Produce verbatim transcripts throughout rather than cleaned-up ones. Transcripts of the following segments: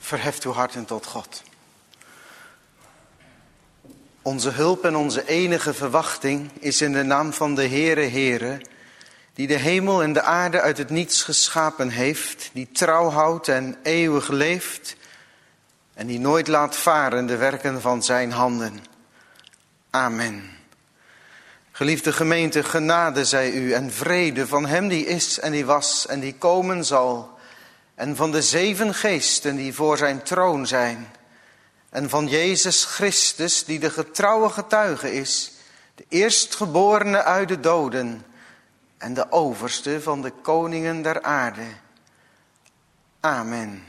Verheft uw harten tot God. Onze hulp en onze enige verwachting is in de naam van de Heere Heere, die de hemel en de aarde uit het niets geschapen heeft, die trouw houdt en eeuwig leeft en die nooit laat varen de werken van zijn handen. Amen. Geliefde gemeente, genade zij u en vrede van hem die is en die was en die komen zal, en van de zeven geesten die voor zijn troon zijn, en van Jezus Christus die de getrouwe getuige is, de eerstgeborene uit de doden en de overste van de koningen der aarde. Amen.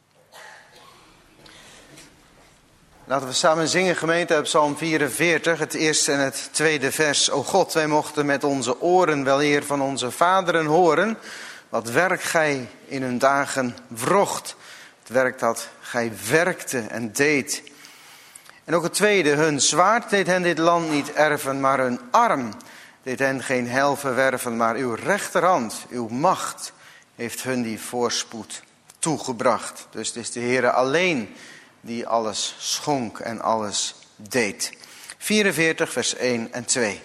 Laten we samen zingen, gemeente, uit Psalm vierenveertig, het eerste en het tweede vers. O God, wij mochten met onze oren wel eer van onze vaderen horen, wat werk gij in hun dagen wrocht. Het werk dat gij werkte en deed. En ook het tweede, hun zwaard deed hen dit land niet erven, maar hun arm deed hen geen heil verwerven. Maar uw rechterhand, uw macht, heeft hun die voorspoed toegebracht. Dus het is de Heere alleen die alles schonk en alles deed. vierenveertig, vers één en twee.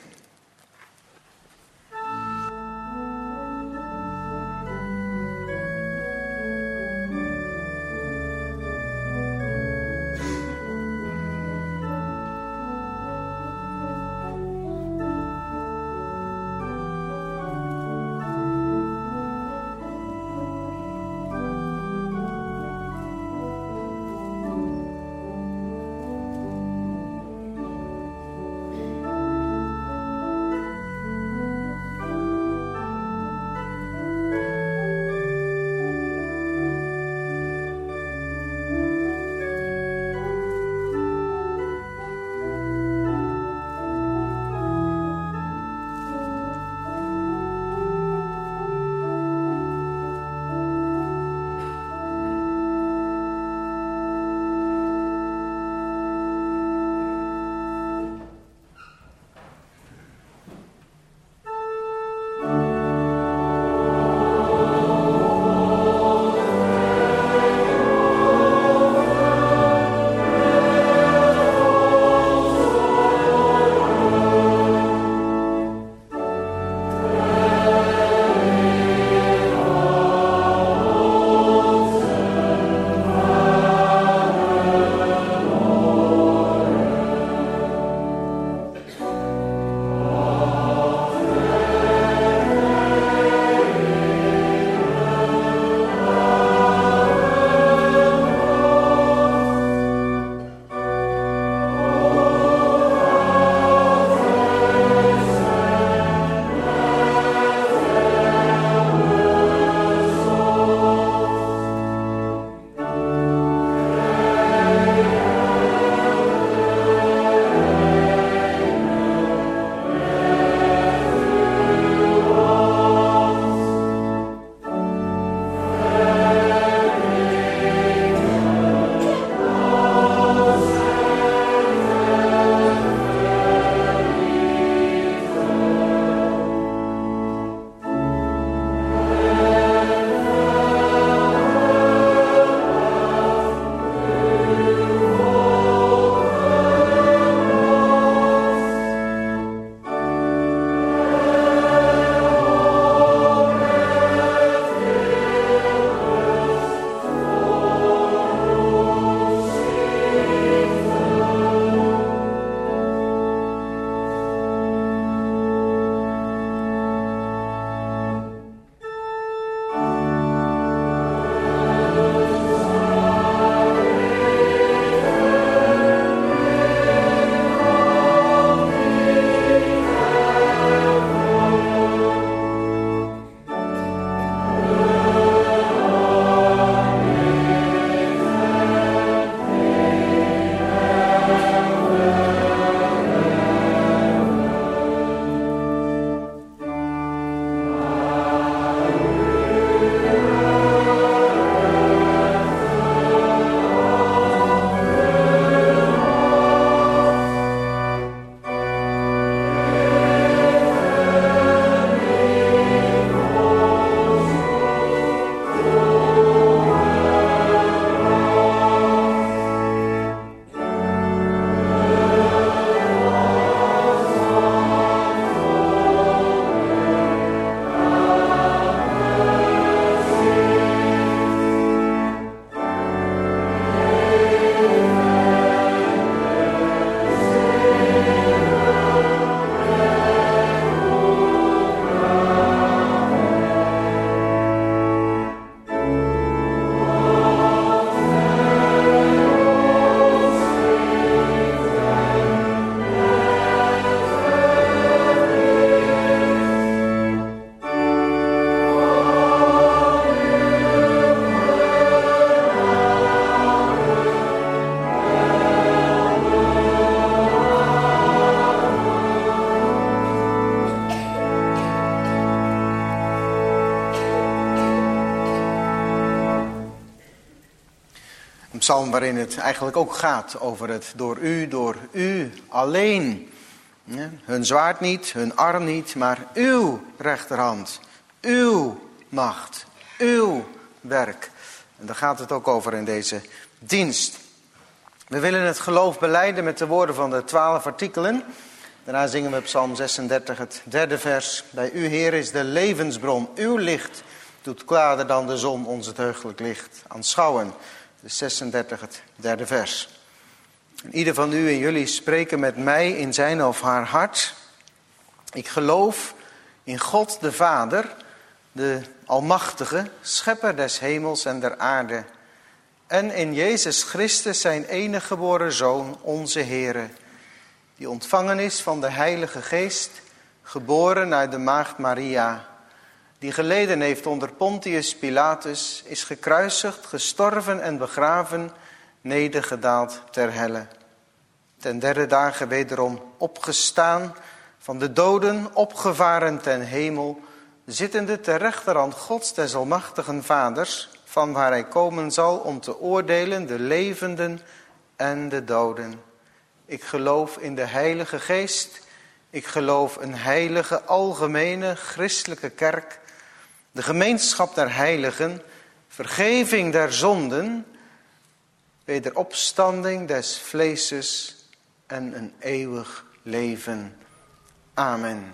psalm waarin het eigenlijk ook gaat over het door u, door u alleen. Ja, hun zwaard niet, hun arm niet, maar uw rechterhand, uw macht, uw werk. En daar gaat het ook over in deze dienst. We willen het geloof belijden met de woorden van de twaalf artikelen. Daarna zingen we psalm zesendertig, het derde vers. Bij u, Heer, is de levensbron. Uw licht doet klaarder dan de zon ons het heugelijk licht aanschouwen. Dus zesendertig, het derde vers. En ieder van u en jullie spreken met mij in zijn of haar hart. Ik geloof in God de Vader, de Almachtige, schepper des hemels en der aarde. En in Jezus Christus, zijn enige geboren Zoon, onze Heere, die ontvangen is van de Heilige Geest, geboren uit de maagd Maria, die geleden heeft onder Pontius Pilatus, is gekruisigd, gestorven en begraven, nedergedaald ter helle. Ten derde dagen wederom opgestaan, van de doden opgevaren ten hemel, zittende ter rechterhand Gods des almachtigen Vaders, van waar hij komen zal om te oordelen de levenden en de doden. Ik geloof in de Heilige Geest. Ik geloof een heilige, algemene, christelijke kerk. De gemeenschap der heiligen. Vergeving der zonden. Wederopstanding des vleeses. En een eeuwig leven. Amen.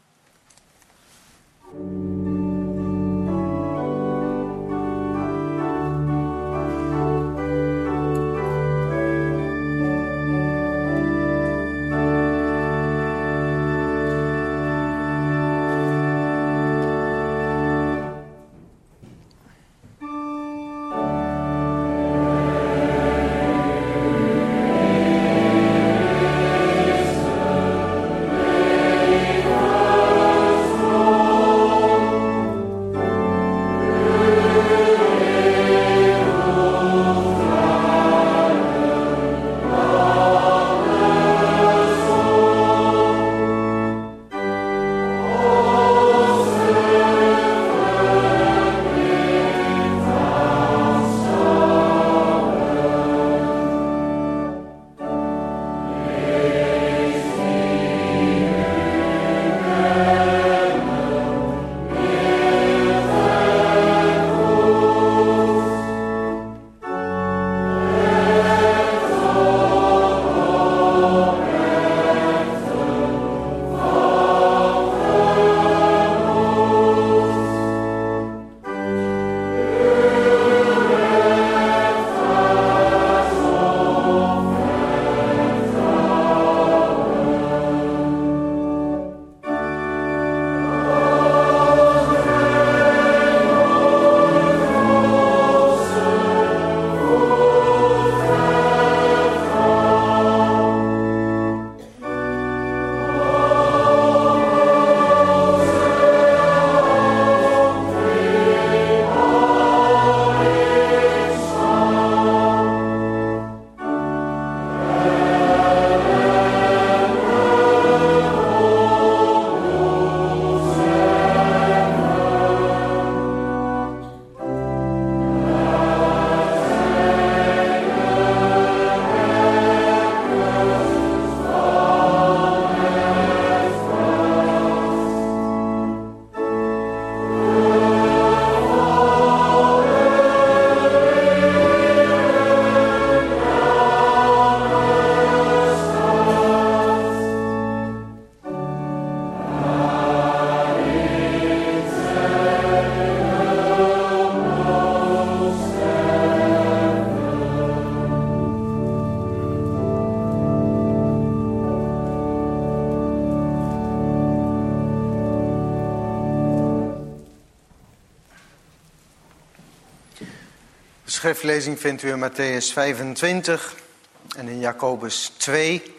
De schriftlezing vindt u in Mattheüs vijfentwintig en in Jacobus twee.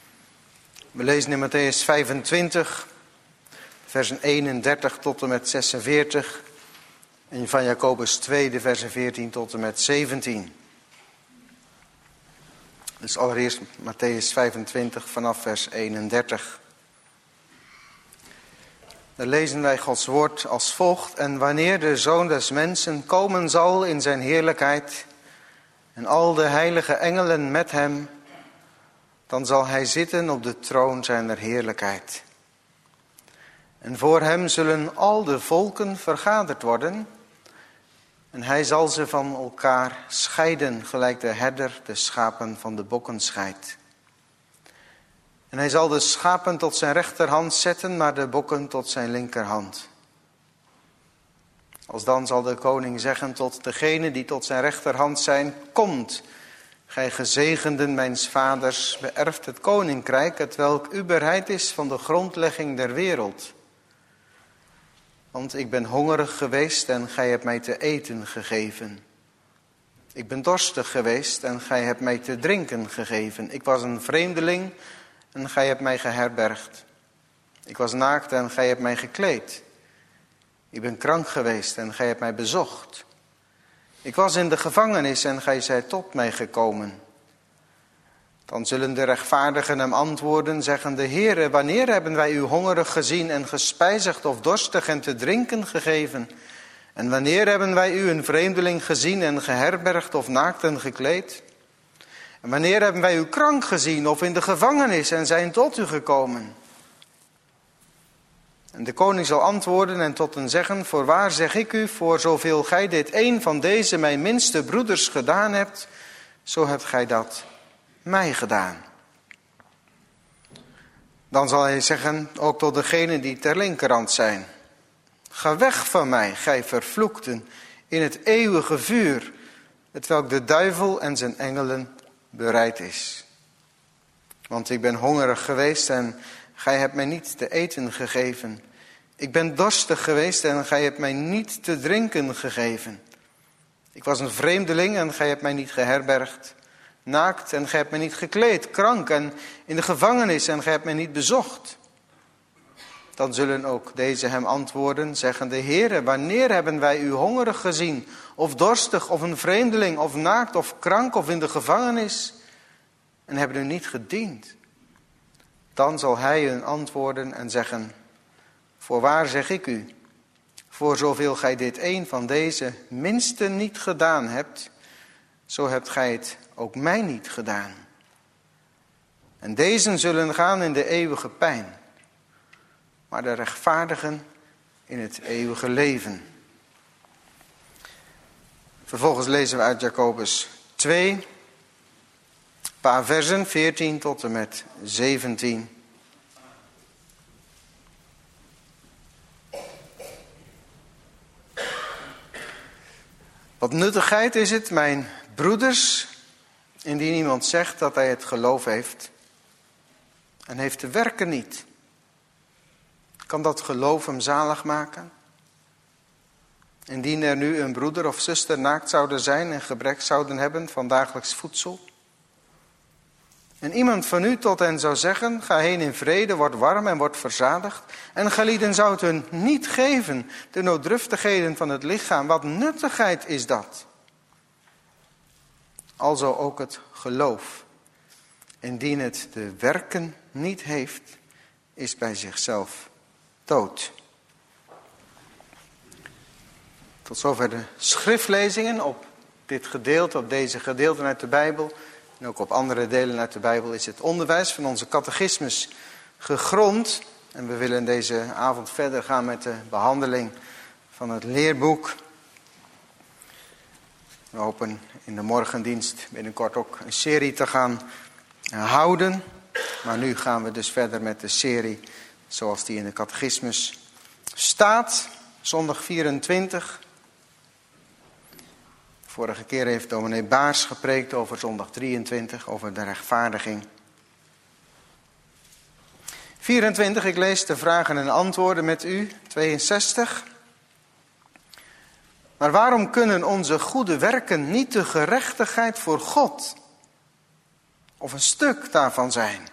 We lezen in Mattheüs vijfentwintig, versen eenendertig tot en met zesenveertig. En van Jacobus twee, de versen veertien tot en met zeventien. Dus allereerst Mattheüs vijfentwintig vanaf vers eenendertig. Dan lezen wij Gods woord als volgt. En wanneer de Zoon des Mensen komen zal in zijn heerlijkheid en al de heilige engelen met hem. Dan zal hij zitten op de troon zijner heerlijkheid. En voor hem zullen al de volken vergaderd worden. En hij zal ze van elkaar scheiden, gelijk de herder de schapen van de bokken scheidt. En hij zal de schapen tot zijn rechterhand zetten, maar de bokken tot zijn linkerhand. Alsdan zal de koning zeggen tot degene die tot zijn rechterhand zijn: Komt, gij gezegenden mijns vaders, beërft het koninkrijk, hetwelk u bereid is van de grondlegging der wereld. Want ik ben hongerig geweest en gij hebt mij te eten gegeven. Ik ben dorstig geweest en gij hebt mij te drinken gegeven. Ik was een vreemdeling en gij hebt mij geherbergd. Ik was naakt en gij hebt mij gekleed. Ik ben krank geweest en gij hebt mij bezocht. Ik was in de gevangenis en gij zijt tot mij gekomen. Dan zullen de rechtvaardigen hem antwoorden, zeggende: Heere, wanneer hebben wij u hongerig gezien en gespijzigd of dorstig en te drinken gegeven? En wanneer hebben wij u een vreemdeling gezien en geherbergd of naakt en gekleed? En wanneer hebben wij u krank gezien of in de gevangenis en zijn tot u gekomen? En de koning zal antwoorden en tot hen zeggen: Voorwaar zeg ik u, voor zoveel gij dit een van deze mijn minste broeders gedaan hebt, zo hebt gij dat mij gedaan. Dan zal hij zeggen, ook tot degenen die ter linkerhand zijn: Ga weg van mij, gij vervloekten, in het eeuwige vuur, hetwelk de duivel en zijn engelen bereid is. Want ik ben hongerig geweest en gij hebt mij niet te eten gegeven. Ik ben dorstig geweest en gij hebt mij niet te drinken gegeven. Ik was een vreemdeling en gij hebt mij niet geherbergd. Naakt en gij hebt mij niet gekleed. Krank en in de gevangenis en gij hebt mij niet bezocht. Dan zullen ook deze hem antwoorden, zeggende: Heere, wanneer hebben wij u hongerig gezien, of dorstig, of een vreemdeling, of naakt, of krank, of in de gevangenis, en hebben u niet gediend? Dan zal hij hun antwoorden en zeggen: Voorwaar zeg ik u, voor zoveel gij dit een van deze minsten niet gedaan hebt, zo hebt gij het ook mij niet gedaan. En dezen zullen gaan in de eeuwige pijn, maar de rechtvaardigen in het eeuwige leven. Vervolgens lezen we uit Jacobus twee, een paar versen, veertien tot en met zeventien. Wat nuttigheid is het, mijn broeders, indien iemand zegt dat hij het geloof heeft en heeft de werken niet. Kan dat geloof hem zalig maken? Indien er nu een broeder of zuster naakt zouden zijn en gebrek zouden hebben van dagelijks voedsel. En iemand van u tot hen zou zeggen: Ga heen in vrede, word warm en word verzadigd. En gelieden zou het hun niet geven, de nooddruftigheden van het lichaam. Wat nuttigheid is dat? Alzo ook het geloof. Indien het de werken niet heeft, is bij zichzelf dood. Tot zover de schriftlezingen op dit gedeelte, op deze gedeelten uit de Bijbel. En ook op andere delen uit de Bijbel is het onderwijs van onze catechismus gegrond. En we willen deze avond verder gaan met de behandeling van het leerboek. We hopen in de morgendienst binnenkort ook een serie te gaan houden. Maar nu gaan we dus verder met de serie zoals die in de catechismus staat. Zondag vierentwintig. Vorige keer heeft dominee Baars gepreekt over zondag drieëntwintig, over de rechtvaardiging. vierentwintig, ik lees de vragen en antwoorden met u. tweeënzestig. Maar waarom kunnen onze goede werken niet de gerechtigheid voor God of een stuk daarvan zijn?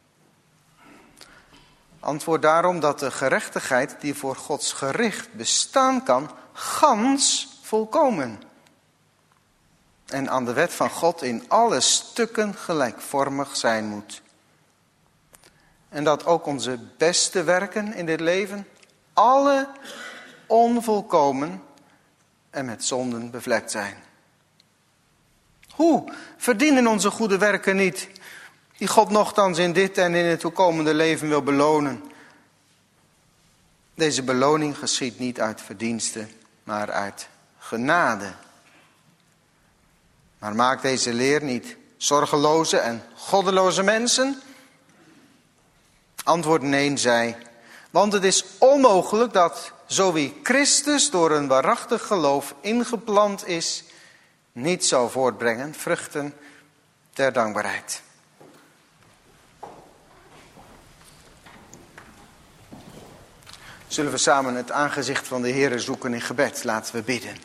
Antwoord daarom dat de gerechtigheid die voor Gods gericht bestaan kan, gans volkomen en aan de wet van God in alle stukken gelijkvormig zijn moet. En dat ook onze beste werken in dit leven, alle onvolkomen en met zonden bevlekt zijn. Hoe verdienen onze goede werken niet, die God nochtans in dit en in het toekomende leven wil belonen? Deze beloning geschiet niet uit verdiensten, maar uit genade. Maar maakt deze leer niet zorgeloze en goddeloze mensen? Antwoord nee, zij. Want het is onmogelijk dat zo wie Christus door een waarachtig geloof ingeplant is, niet zou voortbrengen vruchten ter dankbaarheid. Zullen we samen het aangezicht van de Heere zoeken in gebed? Laten we bidden.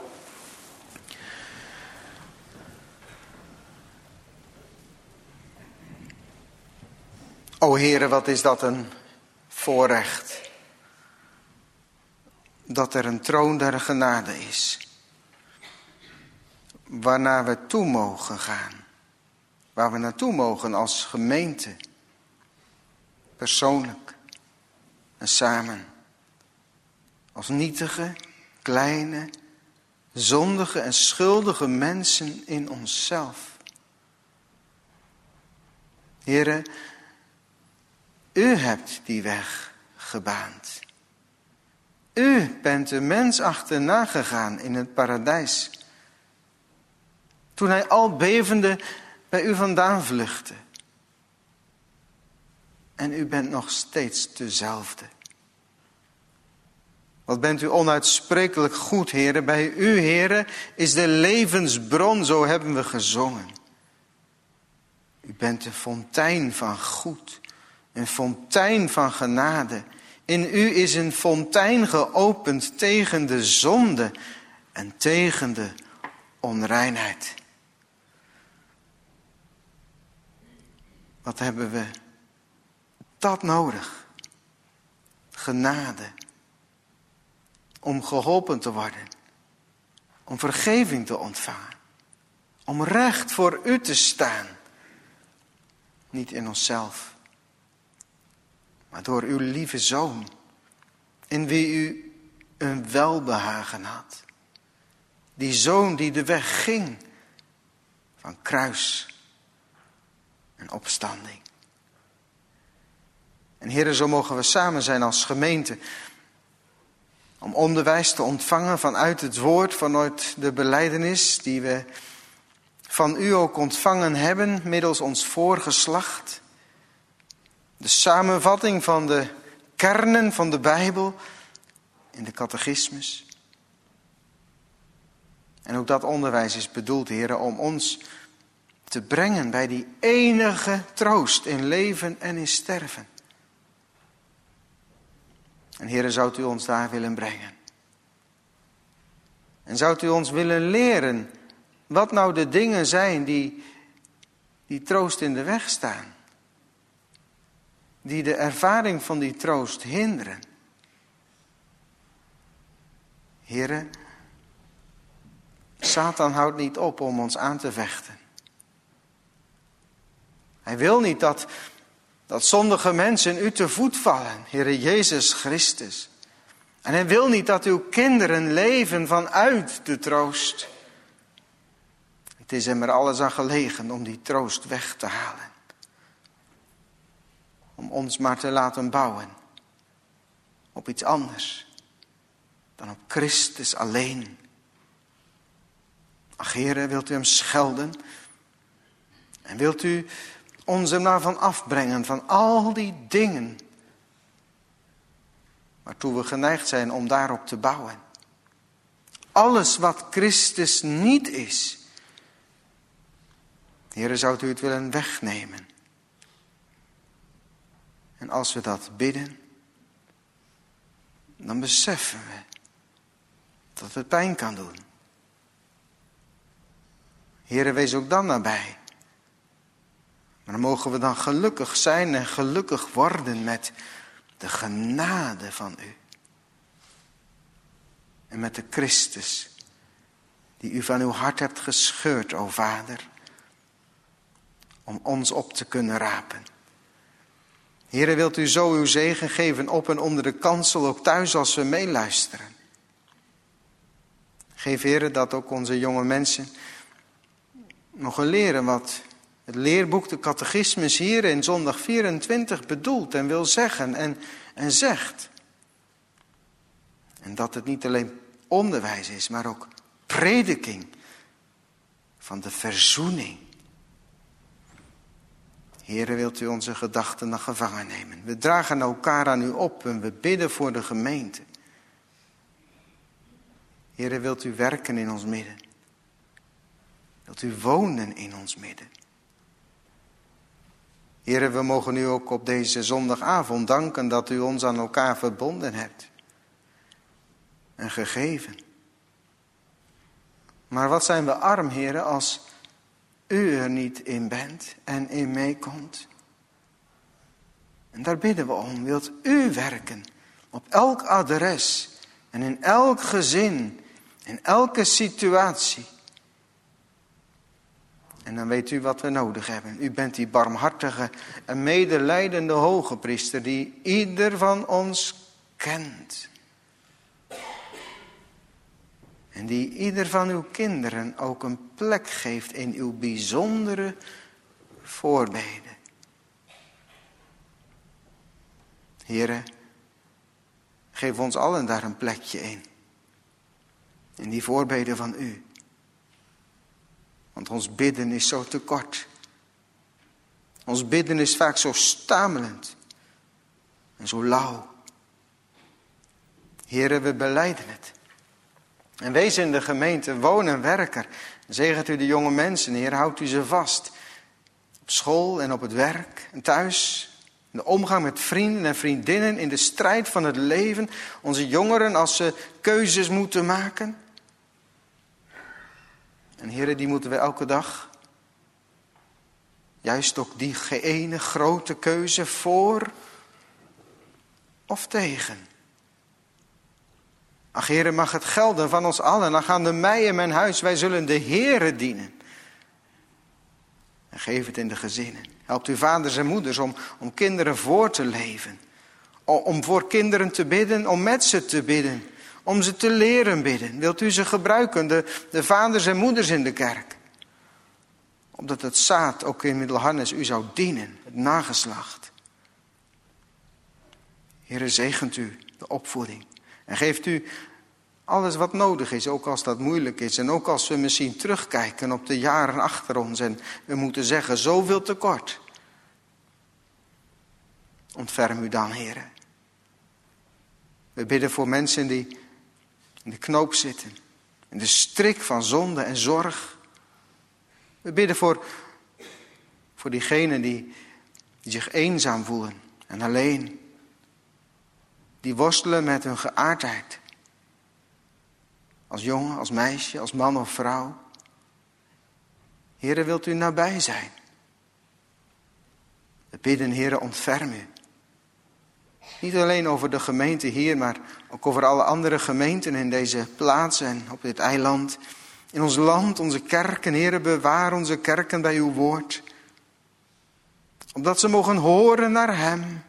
O Heere, wat is dat een voorrecht. Dat er een troon der genade is. Waarnaar we toe mogen gaan. Waar we naartoe mogen als gemeente. Persoonlijk. En samen. Als nietige, kleine, zondige en schuldige mensen in onszelf. Heere, u hebt die weg gebaand. U bent de mens achterna gegaan in het paradijs. Toen hij al bevende bij u vandaan vluchtte. En u bent nog steeds dezelfde. Wat bent u onuitsprekelijk goed, Heere. Bij u, Heere, is de levensbron, zo hebben we gezongen. U bent een fontein van goed. Een fontein van genade. In u is een fontein geopend tegen de zonde en tegen de onreinheid. Wat hebben we dat nodig? Genade. Om geholpen te worden. Om vergeving te ontvangen. Om recht voor u te staan. Niet in onszelf. Maar door uw lieve Zoon. In wie u een welbehagen had. Die Zoon die de weg ging. Van kruis en opstanding. En Heere, zo mogen we samen zijn als gemeente. Om onderwijs te ontvangen vanuit het woord, vanuit de belijdenis die we van u ook ontvangen hebben middels ons voorgeslacht. De samenvatting van de kernen van de Bijbel in de catechismus. En ook dat onderwijs is bedoeld, Heere, om ons te brengen bij die enige troost in leven en in sterven. En Heere, zou u ons daar willen brengen? En zou u ons willen leren wat nou de dingen zijn die, die troost in de weg staan? Die de ervaring van die troost hinderen? Heere, Satan houdt niet op om ons aan te vechten. Hij wil niet dat, dat zondige mensen u te voet vallen, Heere Jezus Christus. En hij wil niet dat uw kinderen leven vanuit de troost. Het is hem er alles aan gelegen om die troost weg te halen. Om ons maar te laten bouwen op iets anders dan op Christus alleen. Ach Heere, wilt u hem schelden? En wilt u ons er maar van afbrengen van al die dingen waartoe we geneigd zijn om daarop te bouwen. Alles wat Christus niet is. Heere, zou u het willen wegnemen? En als we dat bidden, dan beseffen we dat het pijn kan doen. Heere, wees ook dan nabij. Maar dan mogen we dan gelukkig zijn en gelukkig worden met de genade van u. En met de Christus die u van uw hart hebt gescheurd, o Vader. Om ons op te kunnen rapen. Heere, wilt u zo uw zegen geven op en onder de kansel, ook thuis als we meeluisteren. Geef, Heere, dat ook onze jonge mensen mogen leren wat het leerboek, de catechismus hier in zondag vierentwintig bedoelt en wil zeggen en, en zegt. En dat het niet alleen onderwijs is, maar ook prediking van de verzoening. Heere, wilt u onze gedachten nog gevangen nemen? We dragen elkaar aan u op en we bidden voor de gemeente. Heere, wilt u werken in ons midden? Wilt u wonen in ons midden? Heere, we mogen u ook op deze zondagavond danken dat u ons aan elkaar verbonden hebt. En gegeven. Maar wat zijn we arm, Heere, als u er niet in bent en in meekomt. En daar bidden we om. Wilt u werken op elk adres en in elk gezin, in elke situatie. En dan weet u wat we nodig hebben. U bent die barmhartige en medelijdende hoge priester die ieder van ons kent. En die ieder van uw kinderen ook een plek geeft in uw bijzondere voorbeden. Heere, geef ons allen daar een plekje in. In die voorbeden van u. Want ons bidden is zo tekort. Ons bidden is vaak zo stamelend. En zo lauw. Heere, we belijden het. En wees in de gemeente, woon en werker. Zegent u de jonge mensen, Heer, houdt u ze vast. Op school en op het werk en thuis. In de omgang met vrienden en vriendinnen, in de strijd van het leven. Onze jongeren als ze keuzes moeten maken. En Heer, die moeten we elke dag. Juist ook die ene grote keuze voor of tegen. Ach, Heere, mag het gelden van ons allen. Dan gaan de mij en mijn huis, wij zullen de Heere dienen. En geef het in de gezinnen. Helpt uw vaders en moeders om, om kinderen voor te leven. Om, om voor kinderen te bidden, om met ze te bidden. Om ze te leren bidden. Wilt u ze gebruiken, de, de vaders en moeders in de kerk. Opdat het zaad ook in Middelharnis u zou dienen. Het nageslacht. Heere, zegent u de opvoeding. En geeft u alles wat nodig is, ook als dat moeilijk is. En ook als we misschien terugkijken op de jaren achter ons. En we moeten zeggen, zoveel tekort. Ontferm u dan, Heere. We bidden voor mensen die in de knoop zitten. In de strik van zonde en zorg. We bidden voor, voor diegenen die, die zich eenzaam voelen en alleen. Die worstelen met hun geaardheid. Als jongen, als meisje, als man of vrouw. Heere, wilt u nabij zijn? We bidden, Heere, ontferm u. Niet alleen over de gemeente hier, maar ook over alle andere gemeenten in deze plaats en op dit eiland. In ons land, onze kerken, Heere, bewaar onze kerken bij uw woord. Opdat ze mogen horen naar hem.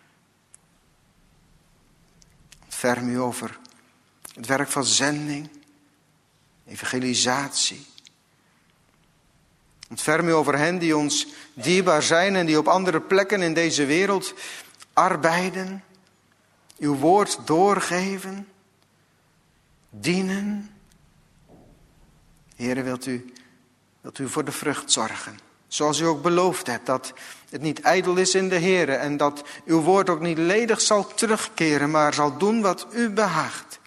Ontferm u over het werk van zending, evangelisatie. Ontferm u over hen die ons dierbaar zijn en die op andere plekken in deze wereld arbeiden. Uw woord doorgeven, dienen. Heere, wilt u, wilt u voor de vrucht zorgen. Zoals u ook beloofd hebt, dat het niet ijdel is in de Heere en dat uw woord ook niet ledig zal terugkeren, maar zal doen wat u behaagt.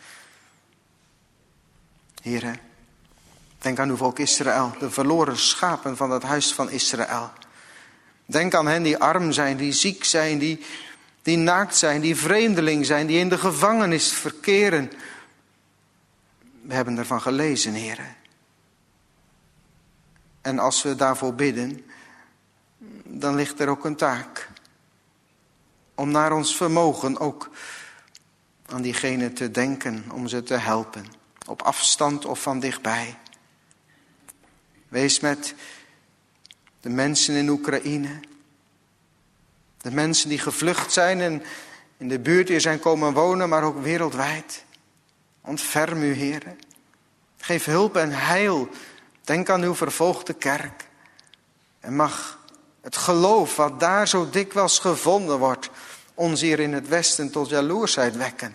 Heere, denk aan uw volk Israël, de verloren schapen van het huis van Israël. Denk aan hen die arm zijn, die ziek zijn, die, die naakt zijn, die vreemdeling zijn, die in de gevangenis verkeren. We hebben ervan gelezen, Heere. En als we daarvoor bidden, dan ligt er ook een taak. Om naar ons vermogen ook aan diegenen te denken, om ze te helpen. Op afstand of van dichtbij. Wees met de mensen in Oekraïne. De mensen die gevlucht zijn en in de buurt hier zijn komen wonen, maar ook wereldwijd. Ontferm u, Heere. Geef hulp en heil Denk aan uw vervolgde kerk. En mag het geloof wat daar zo dikwijls gevonden wordt, ons hier in het Westen tot jaloersheid wekken.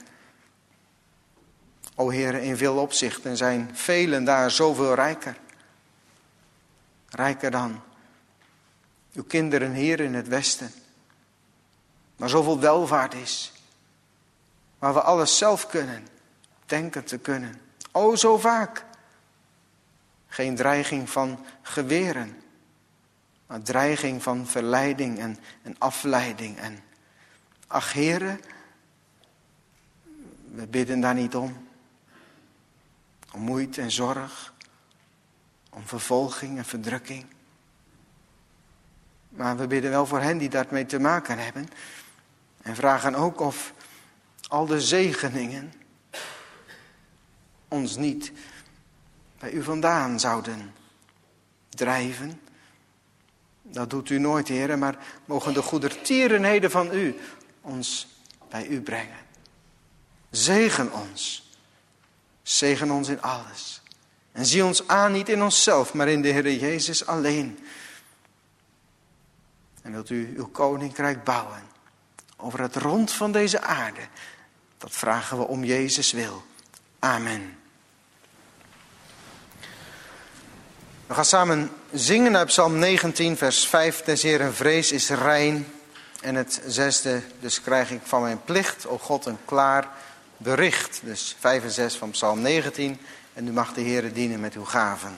O Heere, in veel opzichten zijn velen daar zoveel rijker. Rijker dan uw kinderen hier in het Westen. Waar zoveel welvaart is. Waar we alles zelf kunnen. Denken te kunnen. O, zo vaak. Geen dreiging van geweren. Maar dreiging van verleiding en, en afleiding. En ach, Heere, we bidden daar niet om. Om moeite en zorg. Om vervolging en verdrukking. Maar we bidden wel voor hen die daarmee te maken hebben. En vragen ook of al de zegeningen ons niet bij u vandaan zouden drijven. Dat doet u nooit, Heere, maar mogen de goedertierenheden van u ons bij u brengen. Zegen ons. Zegen ons in alles. En zie ons aan niet in onszelf, maar in de Heere Jezus alleen. En wilt u uw koninkrijk bouwen over het rond van deze aarde. Dat vragen we om Jezus wil. Amen. We gaan samen zingen uit Psalm negentien, vers vijf. Des Heeren vrees is rein. En het zesde, dus krijg ik van mijn plicht, o God, een klaar bericht. Dus vijf en zes van Psalm negentien. En u mag de Heere dienen met uw gaven.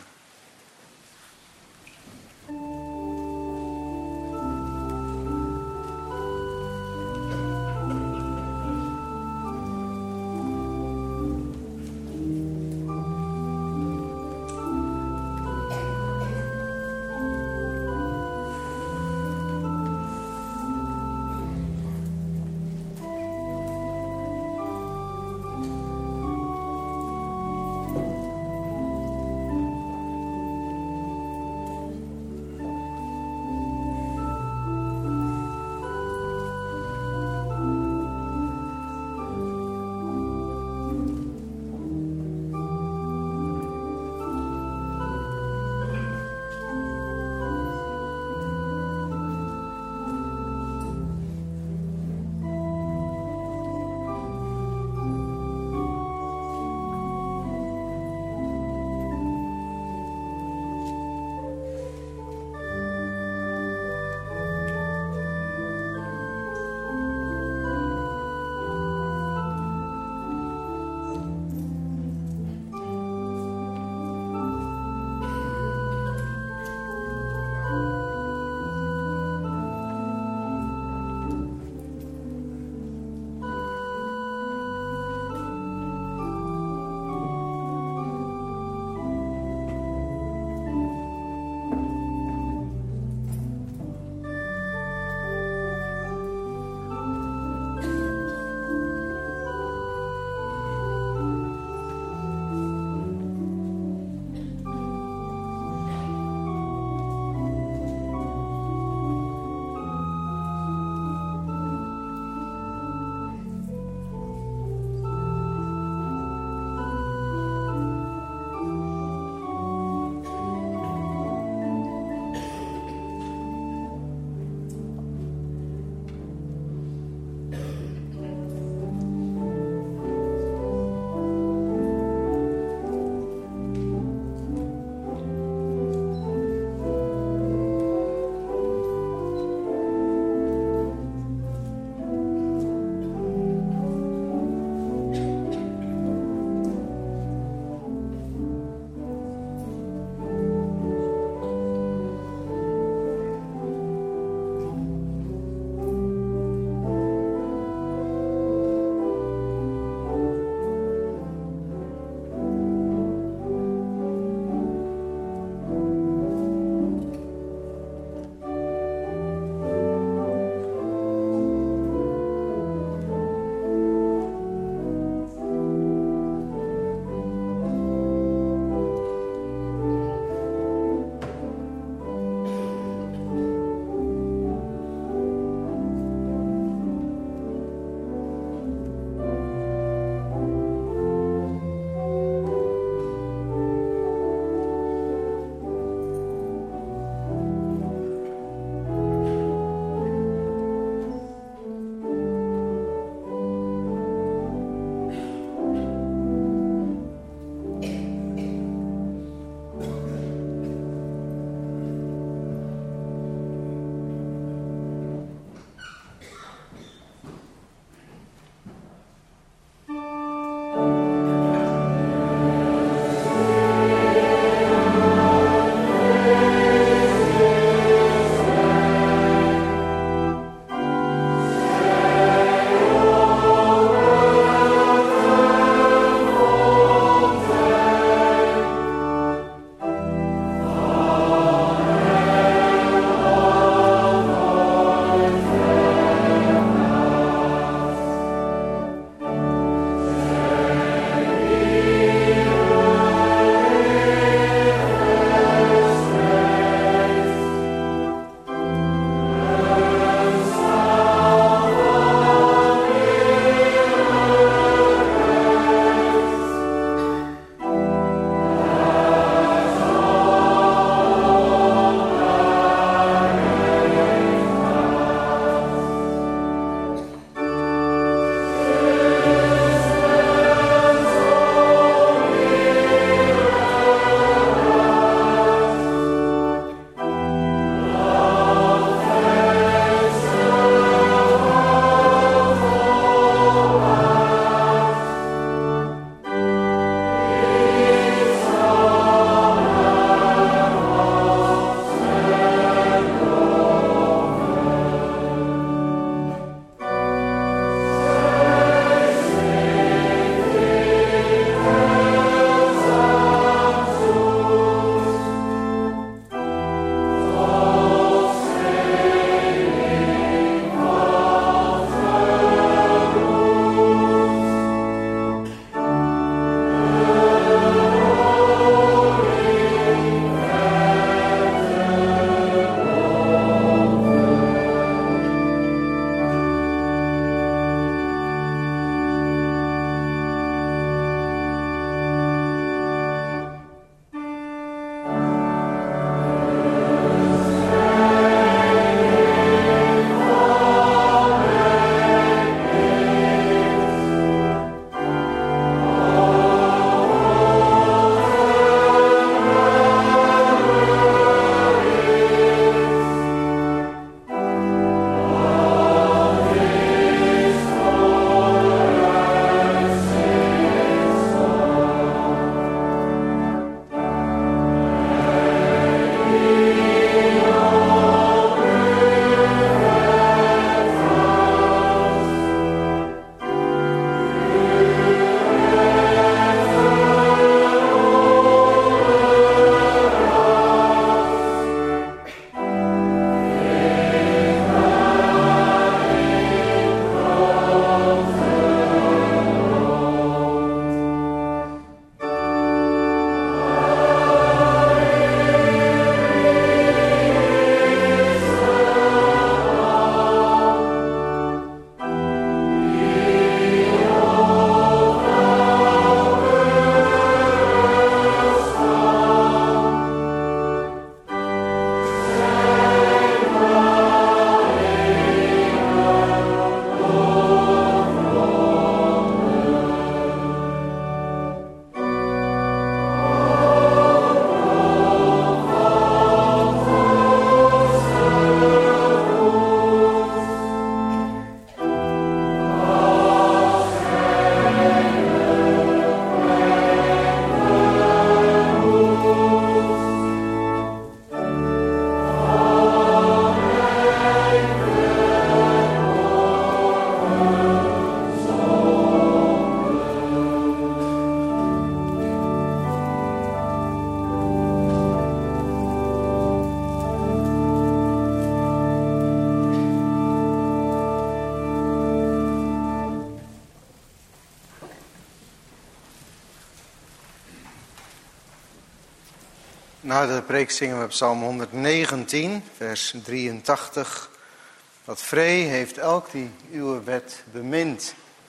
Na de preek zingen we Psalm honderddegentien, vers drieëntachtig. Wat vree heeft elk die uw wet bemint.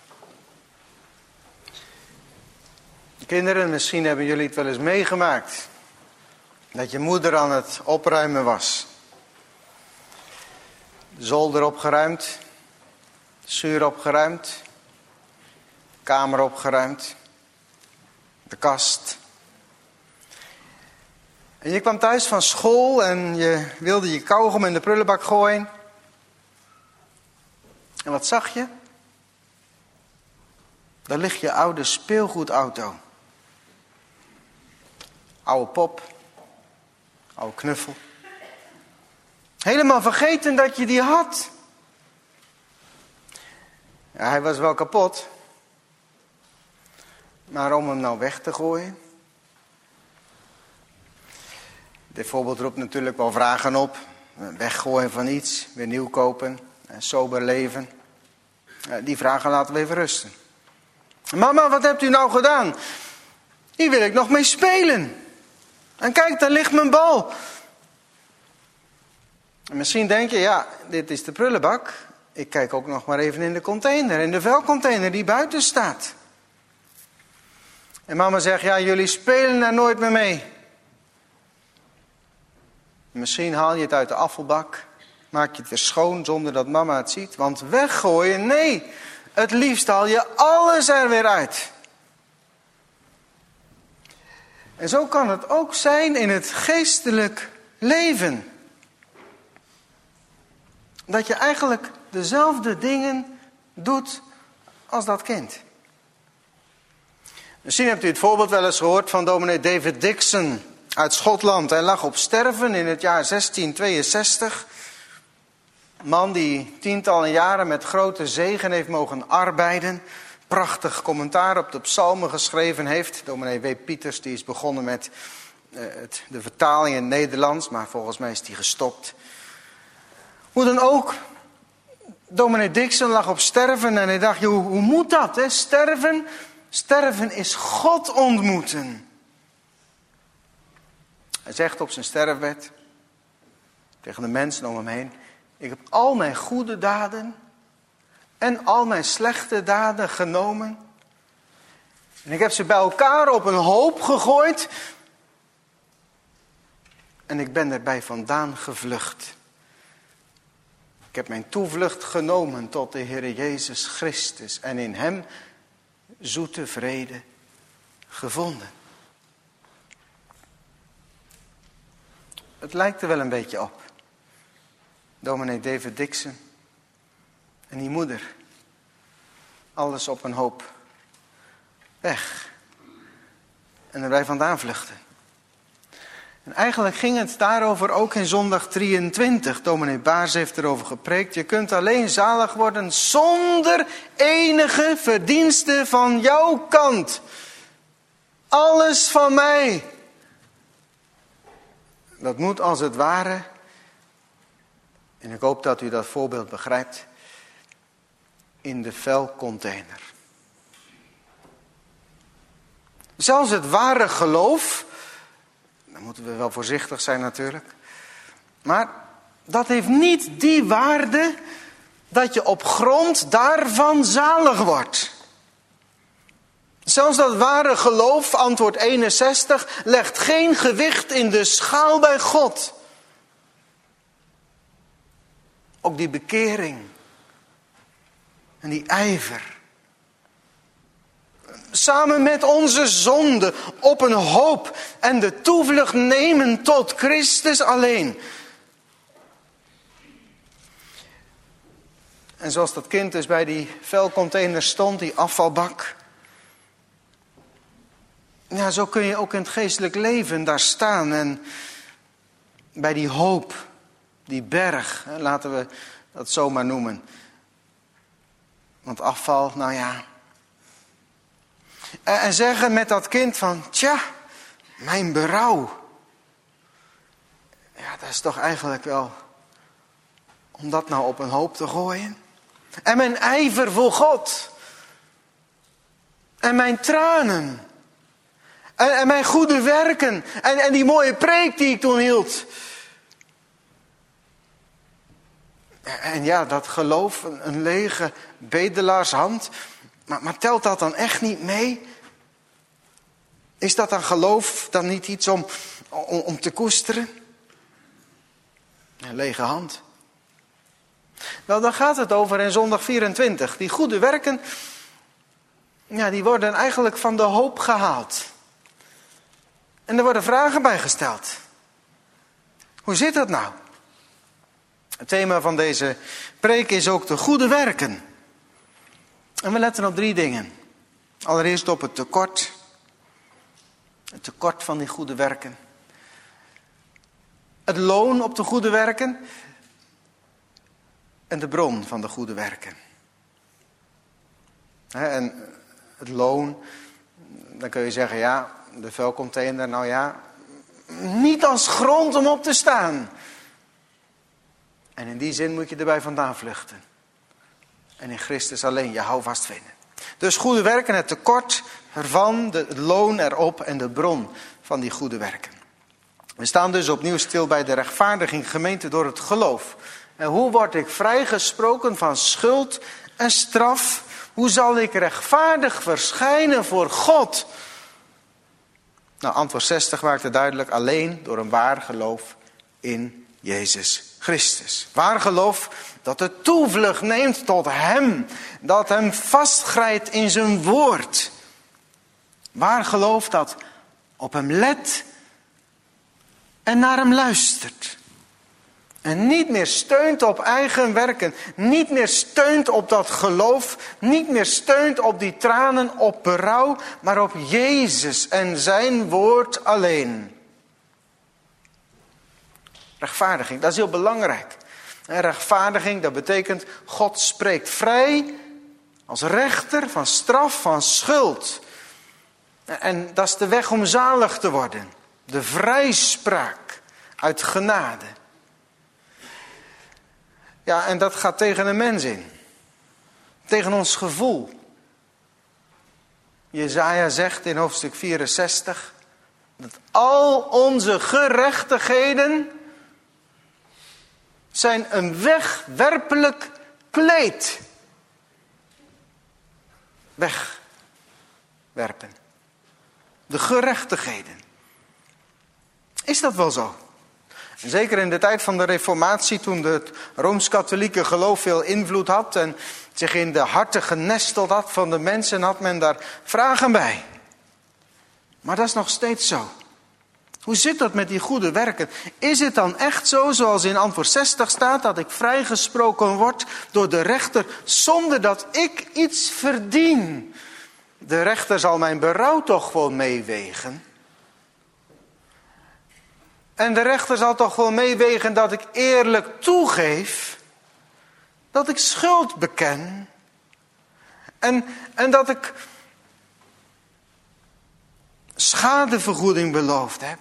Kinderen, misschien hebben jullie het wel eens meegemaakt. Dat je moeder aan het opruimen was. De zolder opgeruimd. De schuur opgeruimd. De kamer opgeruimd. De kast. En je kwam thuis van school en je wilde je kauwgom in de prullenbak gooien. En wat zag je? Daar ligt je oude speelgoedauto. Oude pop. Oude knuffel. Helemaal vergeten dat je die had. Ja, hij was wel kapot. Maar om hem nou weg te gooien. Dit voorbeeld roept natuurlijk wel vragen op. Weggooien van iets, weer nieuw kopen, sober leven. Die vragen laten we even rusten. Mama, wat hebt u nou gedaan? Hier wil ik nog mee spelen. En kijk, daar ligt mijn bal. En misschien denk je, ja, dit is de prullenbak. Ik kijk ook nog maar even in de container, in de vuilcontainer die buiten staat. En mama zegt, ja, jullie spelen daar nooit meer mee. Misschien haal je het uit de afvalbak, maak je het weer schoon zonder dat mama het ziet. Want weggooien, nee, het liefst haal je alles er weer uit. En zo kan het ook zijn in het geestelijk leven. Dat je eigenlijk dezelfde dingen doet als dat kind. Misschien hebt u het voorbeeld wel eens gehoord van dominee David Dixon uit Schotland. Hij lag op sterven in het jaar zestien tweeënzestig. Een man die tientallen jaren met grote zegen heeft mogen arbeiden. Prachtig commentaar op de psalmen geschreven heeft. Dominee W. Pieters die is begonnen met uh, het, de vertaling in het Nederlands. Maar volgens mij is die gestopt. Hoe dan ook. Dominee Dixon lag op sterven en hij dacht, hoe, hoe moet dat? Hè? Sterven, sterven is God ontmoeten. Hij zegt op zijn sterfbed tegen de mensen om hem heen. Ik heb al mijn goede daden en al mijn slechte daden genomen. En ik heb ze bij elkaar op een hoop gegooid. En ik ben erbij vandaan gevlucht. Ik heb mijn toevlucht genomen tot de Heer Jezus Christus. En in hem zoete vrede gevonden. Het lijkt er wel een beetje op. Dominee David Dixon. En die moeder. Alles op een hoop. Weg. En erbij vandaan vluchten. En eigenlijk ging het daarover ook in zondag drieëntwintig. Dominee Baars heeft erover gepreekt. Je kunt alleen zalig worden zonder enige verdienste van jouw kant. Alles van mij. Dat moet als het ware, en ik hoop dat u dat voorbeeld begrijpt, in de vuilcontainer. Zelfs het ware geloof, dan moeten we wel voorzichtig zijn natuurlijk, maar dat heeft niet die waarde dat je op grond daarvan zalig wordt. Zelfs dat ware geloof, antwoord eenenzestig, legt geen gewicht in de schaal bij God. Ook die bekering en die ijver. Samen met onze zonde op een hoop en de toevlucht nemen tot Christus alleen. En zoals dat kind dus bij die vuilcontainer stond, die afvalbak. Ja, zo kun je ook in het geestelijk leven daar staan en bij die hoop, die berg, laten we dat zo maar noemen. Want afval, nou ja. En zeggen met dat kind van, tja, mijn berouw. Ja, dat is toch eigenlijk wel, om dat nou op een hoop te gooien. En mijn ijver voor God. En mijn tranen. En, en mijn goede werken. En, en die mooie preek die ik toen hield. En ja, dat geloof, een, een lege bedelaarshand. Maar, maar telt dat dan echt niet mee? Is dat dan geloof dan niet iets om, om, om te koesteren? Een lege hand. Wel, daar gaat het over in zondag vierentwintig. Die goede werken, ja, die worden eigenlijk van de hoop gehaald. En er worden vragen bij gesteld. Hoe zit dat nou? Het thema van deze preek is ook de goede werken. En we letten op drie dingen. Allereerst op het tekort. Het tekort van die goede werken. Het loon op de goede werken. En de bron van de goede werken. En het loon, dan kun je zeggen, ja, de vuilcontainer, nou ja, niet als grond om op te staan. En in die zin moet je erbij vandaan vluchten. En in Christus alleen je houvast vinden. Dus goede werken, het tekort ervan, de, het loon erop en de bron van die goede werken. We staan dus opnieuw stil bij de rechtvaardiging, gemeente door het geloof. En hoe word ik vrijgesproken van schuld en straf? Hoe zal ik rechtvaardig verschijnen voor God? Nou, antwoord zestig maakt het duidelijk. Alleen door een waar geloof in Jezus Christus. Waar geloof dat de toevlucht neemt tot Hem. Dat Hem vastgrijpt in zijn woord. Waar geloof dat op Hem let en naar Hem luistert. En niet meer steunt op eigen werken. Niet meer steunt op dat geloof. Niet meer steunt op die tranen, op berouw. Maar op Jezus en zijn woord alleen. Rechtvaardiging, dat is heel belangrijk. En rechtvaardiging, dat betekent God spreekt vrij als rechter van straf, van schuld. En dat is de weg om zalig te worden. De vrijspraak uit genade. Ja, en dat gaat tegen een mens in. Tegen ons gevoel. Jesaja zegt in hoofdstuk vierenzestig... dat al onze gerechtigheden zijn een wegwerpelijk kleed. Wegwerpen. De gerechtigheden. Is dat wel zo? En zeker in de tijd van de Reformatie, toen het Rooms-Katholieke geloof veel invloed had en zich in de harten genesteld had van de mensen, had men daar vragen bij. Maar dat is nog steeds zo. Hoe zit dat met die goede werken? Is het dan echt zo, zoals in antwoord zestig staat, dat ik vrijgesproken word door de rechter zonder dat ik iets verdien? De rechter zal mijn berouw toch gewoon meewegen? En de rechter zal toch wel meewegen dat ik eerlijk toegeef dat ik schuld beken. En, en dat ik schadevergoeding beloofd heb.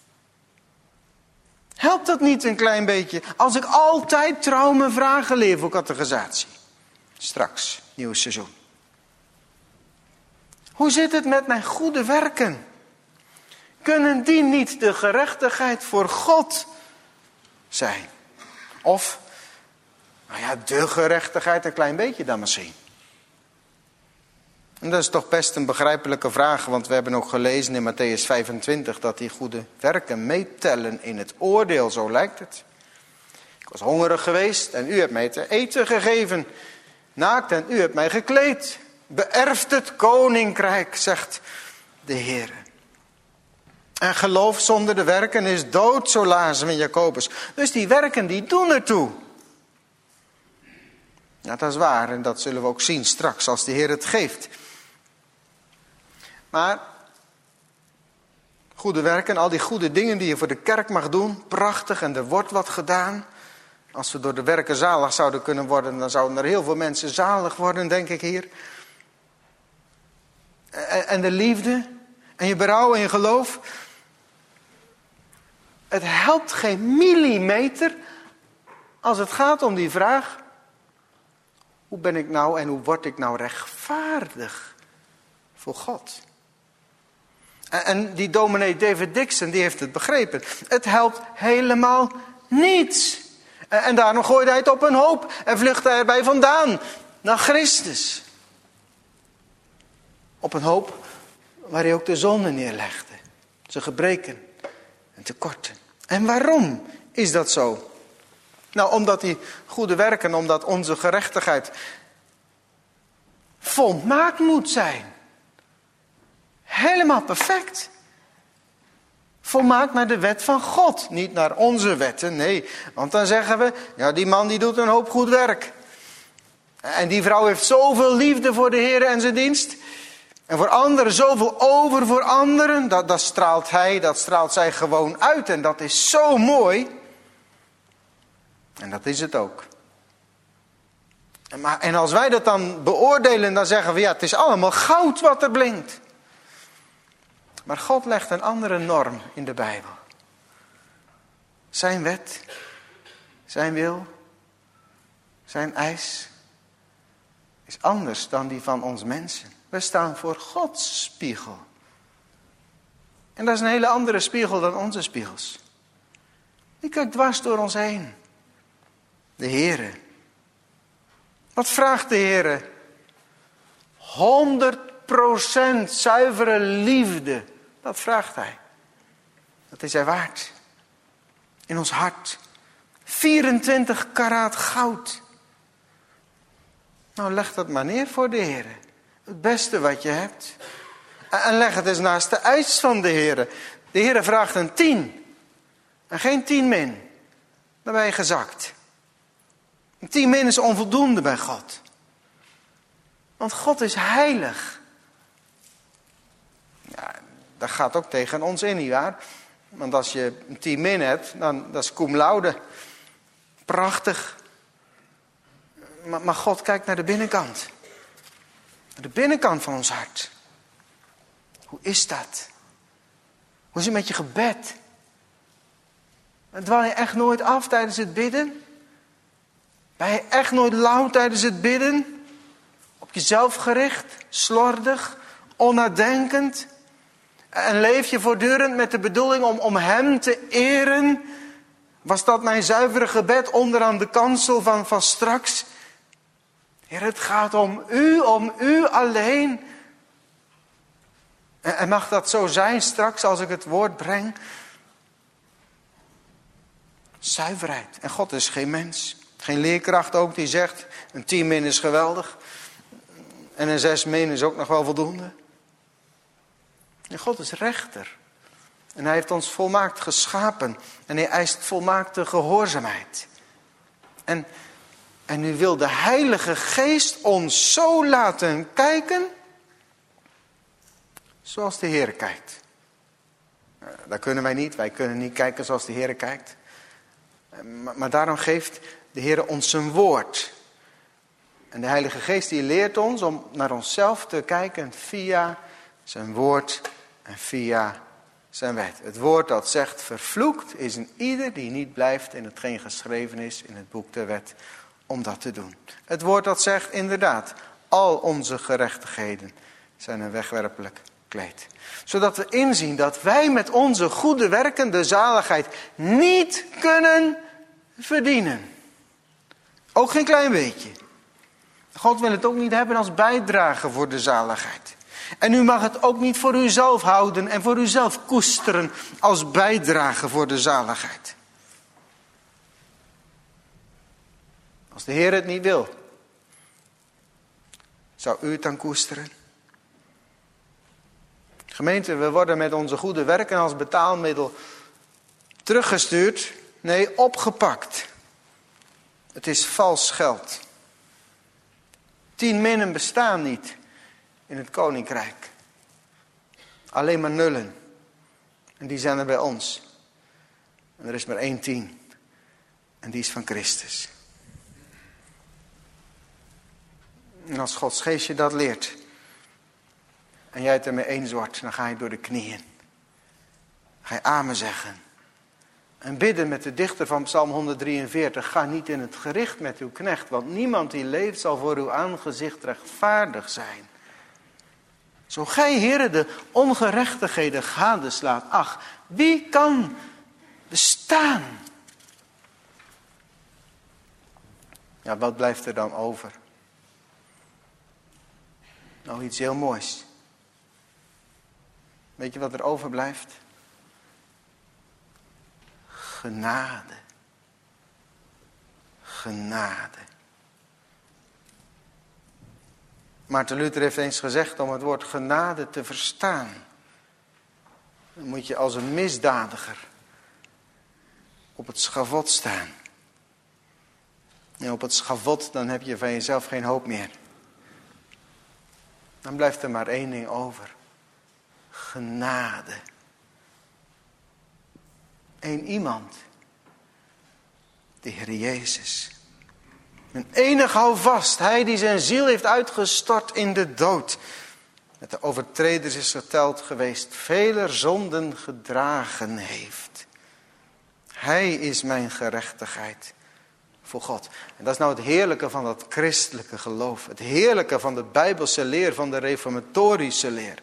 Helpt dat niet een klein beetje als ik altijd trouw mijn vragen leer voor catechisatie? Straks, nieuw seizoen. Hoe zit het met mijn goede werken? Kunnen die niet de gerechtigheid voor God zijn? Of, nou ja, de gerechtigheid een klein beetje dan misschien. En dat is toch best een begrijpelijke vraag, want we hebben ook gelezen in Matthäus vijfentwintig dat die goede werken meetellen in het oordeel, zo lijkt het. Ik was hongerig geweest en u hebt mij te eten gegeven. Naakt en u hebt mij gekleed. Beërft het koninkrijk, zegt de Heer. En geloof zonder de werken is dood, zo lazen we in Jacobus. Dus die werken, die doen ertoe. Ja, dat is waar en dat zullen we ook zien straks als de Heer het geeft. Maar goede werken, al die goede dingen die je voor de kerk mag doen, prachtig en er wordt wat gedaan. Als we door de werken zalig zouden kunnen worden, dan zouden er heel veel mensen zalig worden, denk ik hier. En de liefde en je berouw en je geloof. Het helpt geen millimeter als het gaat om die vraag: hoe ben ik nou en hoe word ik nou rechtvaardig voor God? En, en die dominee David Dixon, die heeft het begrepen. Het helpt helemaal niets. En, en daarom gooit hij het op een hoop en vlucht hij erbij vandaan naar Christus. Op een hoop waar hij ook de zonde neerlegde. Zijn gebreken en tekorten. En waarom is dat zo? Nou, omdat die goede werken, omdat onze gerechtigheid volmaakt moet zijn. Helemaal perfect. Volmaakt naar de wet van God. Niet naar onze wetten, nee. Want dan zeggen we, ja, die man die doet een hoop goed werk. En die vrouw heeft zoveel liefde voor de Heer en zijn dienst. En voor anderen zoveel over voor anderen. Dat, dat straalt hij, dat straalt zij gewoon uit. En dat is zo mooi. En dat is het ook. En, maar, en als wij dat dan beoordelen, dan zeggen we, ja, het is allemaal goud wat er blinkt. Maar God legt een andere norm in de Bijbel. Zijn wet, zijn wil, zijn eis is anders dan die van ons mensen. We staan voor Gods spiegel. En dat is een hele andere spiegel dan onze spiegels. Die kijkt dwars door ons heen. De Heere. Wat vraagt de Heere? honderd procent zuivere liefde. Dat vraagt hij. Dat is hij waard. In ons hart. vierentwintig karaat goud. Nou, leg dat maar neer voor de Heere. Het beste wat je hebt. En leg het eens naast de eis van de Heere. De Heere vraagt een tien. En geen tien min. Dan ben je gezakt. Een tien min is onvoldoende bij God. Want God is heilig. Ja, dat gaat ook tegen ons in, nietwaar? Want als je een tien min hebt, dan dat is cum laude. Prachtig. Maar, maar God kijkt naar de binnenkant. Naar de binnenkant van ons hart. Hoe is dat? Hoe is het met je gebed? Dwaal je echt nooit af tijdens het bidden? Ben je echt nooit lauw tijdens het bidden? Op jezelf gericht, slordig, onnadenkend? En leef je voortdurend met de bedoeling om, om hem te eren? Was dat mijn zuivere gebed onderaan de kansel van, van straks? Heer, het gaat om u, om u alleen. En, en mag dat zo zijn straks als ik het woord breng? Zuiverheid. En God is geen mens. Geen leerkracht ook die zegt, een tien min is geweldig. En een zes min is ook nog wel voldoende. En God is rechter. En hij heeft ons volmaakt geschapen. En hij eist volmaakte gehoorzaamheid. En, en nu wil de Heilige Geest ons zo laten kijken, zoals de Heer kijkt. Dat kunnen wij niet. Wij kunnen niet kijken zoals de Heer kijkt. Maar, maar daarom geeft de Heer ons zijn woord. En de Heilige Geest die leert ons om naar onszelf te kijken via zijn woord en via zijn wet. Het woord dat zegt, vervloekt is een ieder die niet blijft in hetgeen geschreven is in het boek der wet om dat te doen. Het woord dat zegt, inderdaad, al onze gerechtigheden zijn een wegwerpelijk kleed. Zodat we inzien dat wij met onze goede werken de zaligheid niet kunnen verdienen. Ook geen klein beetje. God wil het ook niet hebben als bijdrage voor de zaligheid. En u mag het ook niet voor uzelf houden en voor uzelf koesteren als bijdrage voor de zaligheid. Als de Heer het niet wil, zou u het dan koesteren? Gemeente, we worden met onze goede werken als betaalmiddel teruggestuurd. Nee, opgepakt. Het is vals geld. Tien minnen bestaan niet in het koninkrijk. Alleen maar nullen. En die zijn er bij ons. En er is maar één tien. En die is van Christus. En als Gods geest je dat leert, en jij het ermee eens wordt, dan ga je door de knieën. Ga je amen zeggen. En bidden met de dichter van Psalm honderddrieënveertig. Ga niet in het gericht met uw knecht, want niemand die leeft zal voor uw aangezicht rechtvaardig zijn. Zo gij, Heere, de ongerechtigheden gadeslaat. Ach, wie kan bestaan? Ja, wat blijft er dan over? Nou, iets heel moois. Weet je wat er overblijft? Genade. Genade. Maarten Luther heeft eens gezegd, om het woord genade te verstaan, dan moet je als een misdadiger op het schavot staan. En op het schavot, dan heb je van jezelf geen hoop meer. Dan blijft er maar één ding over. Genade. Eén iemand. De Heer Jezus. Een enig houvast. Hij die zijn ziel heeft uitgestort in de dood. Met de overtreders is geteld geweest. Veler zonden gedragen heeft. Hij is mijn gerechtigheid voor God. En dat is nou het heerlijke van dat christelijke geloof. Het heerlijke van de Bijbelse leer, van de reformatorische leer.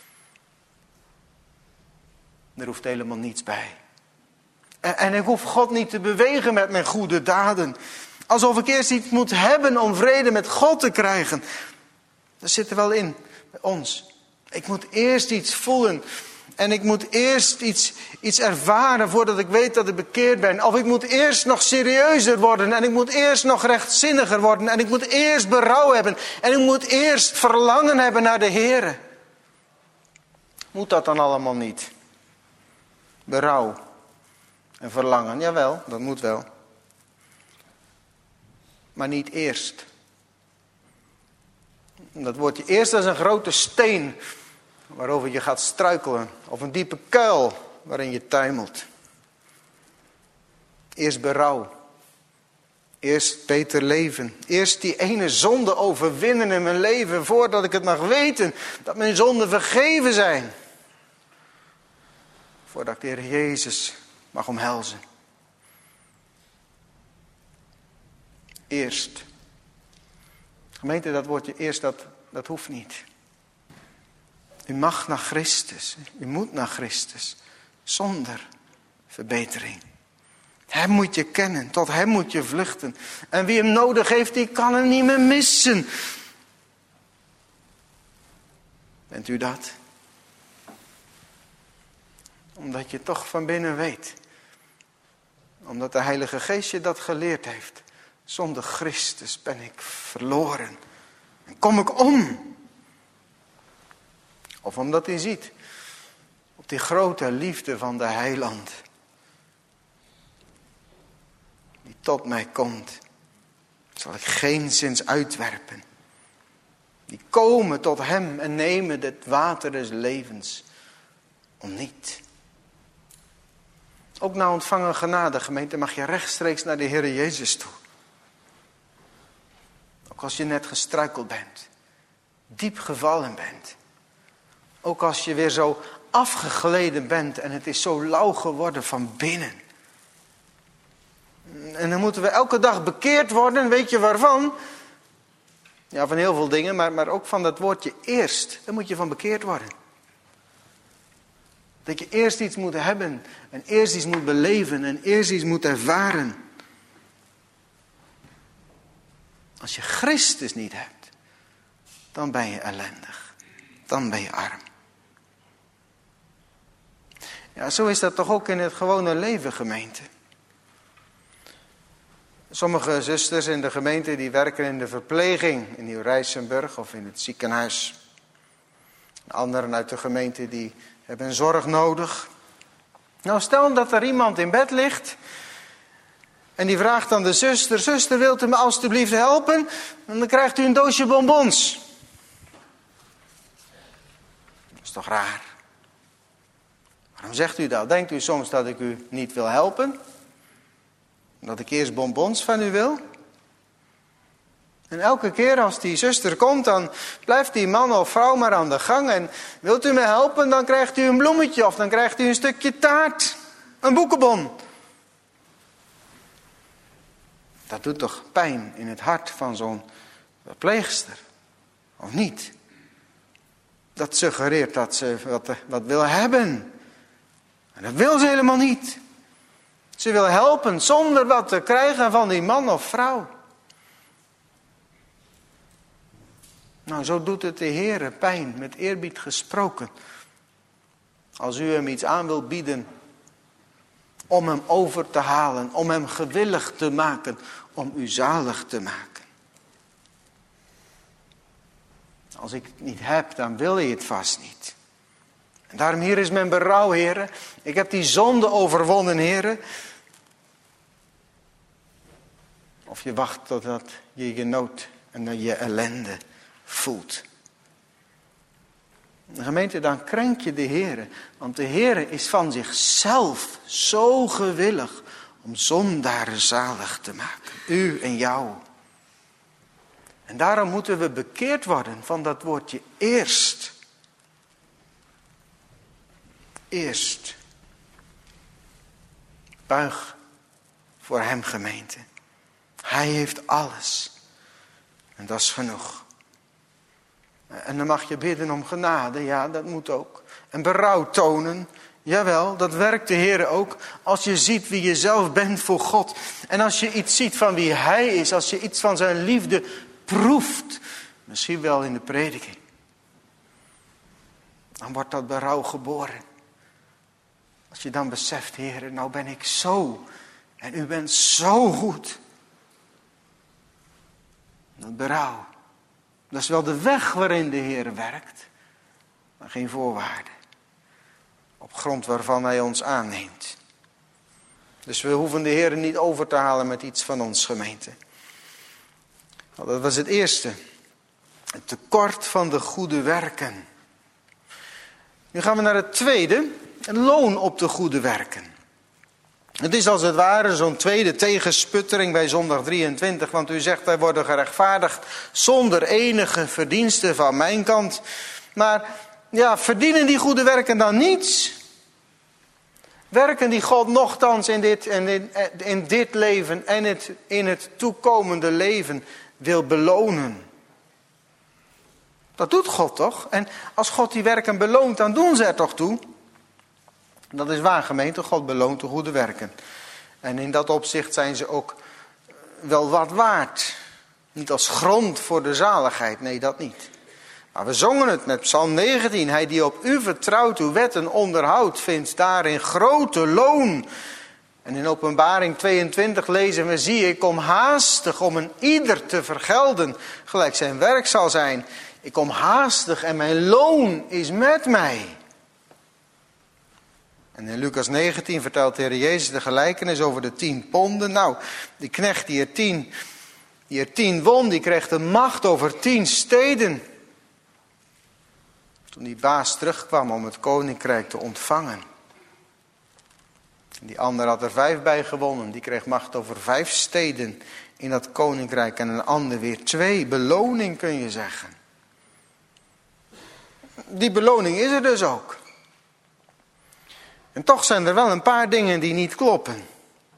Er hoeft helemaal niets bij. En, en ik hoef God niet te bewegen met mijn goede daden. Alsof ik eerst iets moet hebben om vrede met God te krijgen. Dat zit er wel in, bij ons. Ik moet eerst iets voelen. En ik moet eerst iets, iets ervaren voordat ik weet dat ik bekeerd ben. Of ik moet eerst nog serieuzer worden. En ik moet eerst nog rechtzinniger worden. En ik moet eerst berouw hebben. En ik moet eerst verlangen hebben naar de Heere. Moet dat dan allemaal niet? Berouw en verlangen, jawel, dat moet wel. Maar niet eerst. Dat woordje eerst is een grote steen waarover je gaat struikelen. Of een diepe kuil waarin je tuimelt. Eerst berouw. Eerst beter leven. Eerst die ene zonde overwinnen in mijn leven voordat ik het mag weten dat mijn zonden vergeven zijn. Voordat ik de Heer Jezus mag omhelzen. Eerst. Gemeente, dat woordje eerst, dat, dat hoeft niet. U mag naar Christus. U moet naar Christus. Zonder verbetering. Hem moet je kennen. Tot hem moet je vluchten. En wie hem nodig heeft, die kan hem niet meer missen. Bent u dat? Omdat je toch van binnen weet. Omdat de Heilige Geest je dat geleerd heeft. Zonder Christus ben ik verloren. En kom ik om. Of omdat hij ziet. Op die grote liefde van de Heiland. Die tot mij komt. Zal ik geenszins uitwerpen. Die komen tot hem en nemen het water des levens. Om niet. Ook na ontvangen genade, gemeente, mag je rechtstreeks naar de Heer Jezus toe. Ook als je net gestruikeld bent. Diep gevallen bent. Ook als je weer zo afgegleden bent en het is zo lauw geworden van binnen. En dan moeten we elke dag bekeerd worden, weet je waarvan? Ja, van heel veel dingen, maar, maar ook van dat woordje eerst. Daar moet je van bekeerd worden. Dat je eerst iets moet hebben en eerst iets moet beleven en eerst iets moet ervaren. Als je Christus niet hebt, dan ben je ellendig. Dan ben je arm. Ja, zo is dat toch ook in het gewone leven, gemeente. Sommige zusters in de gemeente die werken in de verpleging in Nieuw-Rijsenburg of in het ziekenhuis. Anderen uit de gemeente die hebben zorg nodig. Nou, stel dat er iemand in bed ligt en die vraagt aan de zuster: zuster, wilt u me alstublieft helpen? En dan krijgt u een doosje bonbons. Dat is toch raar? Waarom zegt u dat? Denkt u soms dat ik u niet wil helpen? Dat ik eerst bonbons van u wil? En elke keer als die zuster komt, dan blijft die man of vrouw maar aan de gang. En wilt u me helpen, dan krijgt u een bloemetje of dan krijgt u een stukje taart. Een boekenbon. Dat doet toch pijn in het hart van zo'n verpleegster? Of niet? Dat suggereert dat ze wat, wat wil hebben. En dat wil ze helemaal niet. Ze wil helpen zonder wat te krijgen van die man of vrouw. Nou, zo doet het de Heere pijn, met eerbied gesproken. Als u hem iets aan wilt bieden, om hem over te halen, om hem gewillig te maken, om u zalig te maken. Als ik het niet heb, dan wil je het vast niet. En daarom hier is mijn berouw, Heere. Ik heb die zonde overwonnen, Heere. Of je wacht totdat je je nood en je ellende voelt. De gemeente, dan krenk je de Heere. Want de Heere is van zichzelf zo gewillig om zondaren zalig te maken. U en jou. En daarom moeten we bekeerd worden van dat woordje eerst. Eerst. Buig voor hem, gemeente. Hij heeft alles. En dat is genoeg. En dan mag je bidden om genade. Ja, dat moet ook. En berouw tonen. Jawel, dat werkt de Heer ook. Als je ziet wie je zelf bent voor God. En als je iets ziet van wie Hij is. Als je iets van zijn liefde proeft. Misschien wel in de prediking. Dan wordt dat berouw geboren. Als je dan beseft, Heer, nou ben ik zo. En u bent zo goed. Dat berouw. Dat is wel de weg waarin de Heer werkt. Maar geen voorwaarde. Op grond waarvan Hij ons aanneemt. Dus we hoeven de Heer niet over te halen met iets van ons, gemeente. Nou, dat was het eerste. Het tekort van de goede werken. Nu gaan we naar het tweede. Een loon op de goede werken. Het is als het ware zo'n tweede tegensputtering bij zondag drieëntwintig. Want u zegt, wij worden gerechtvaardigd zonder enige verdienste van mijn kant. Maar ja, verdienen die goede werken dan niets? Werken die God nochtans in dit, in, in dit leven en het, in het toekomende leven wil belonen. Dat doet God toch? En als God die werken beloont, dan doen ze er toch toe? Dat is waar, gemeente. God beloont de goede werken. En in dat opzicht zijn ze ook wel wat waard. Niet als grond voor de zaligheid. Nee, dat niet. Maar we zongen het met Psalm negentien. Hij die op u vertrouwt, uw wetten onderhoudt, vindt daarin grote loon. En in Openbaring tweeëntwintig lezen we, zie ik kom haastig om een ieder te vergelden, gelijk zijn werk zal zijn. Ik kom haastig en mijn loon is met mij. En in Lucas negentien vertelt de Heer Jezus de gelijkenis over de tien ponden. Nou, die knecht die er tien, die er tien won, die kreeg de macht over tien steden. Toen die baas terugkwam om het koninkrijk te ontvangen. Die ander had er vijf bij gewonnen. Die kreeg macht over vijf steden in dat koninkrijk. En een ander weer twee. Beloning kun je zeggen. Die beloning is er dus ook. En toch zijn er wel een paar dingen die niet kloppen.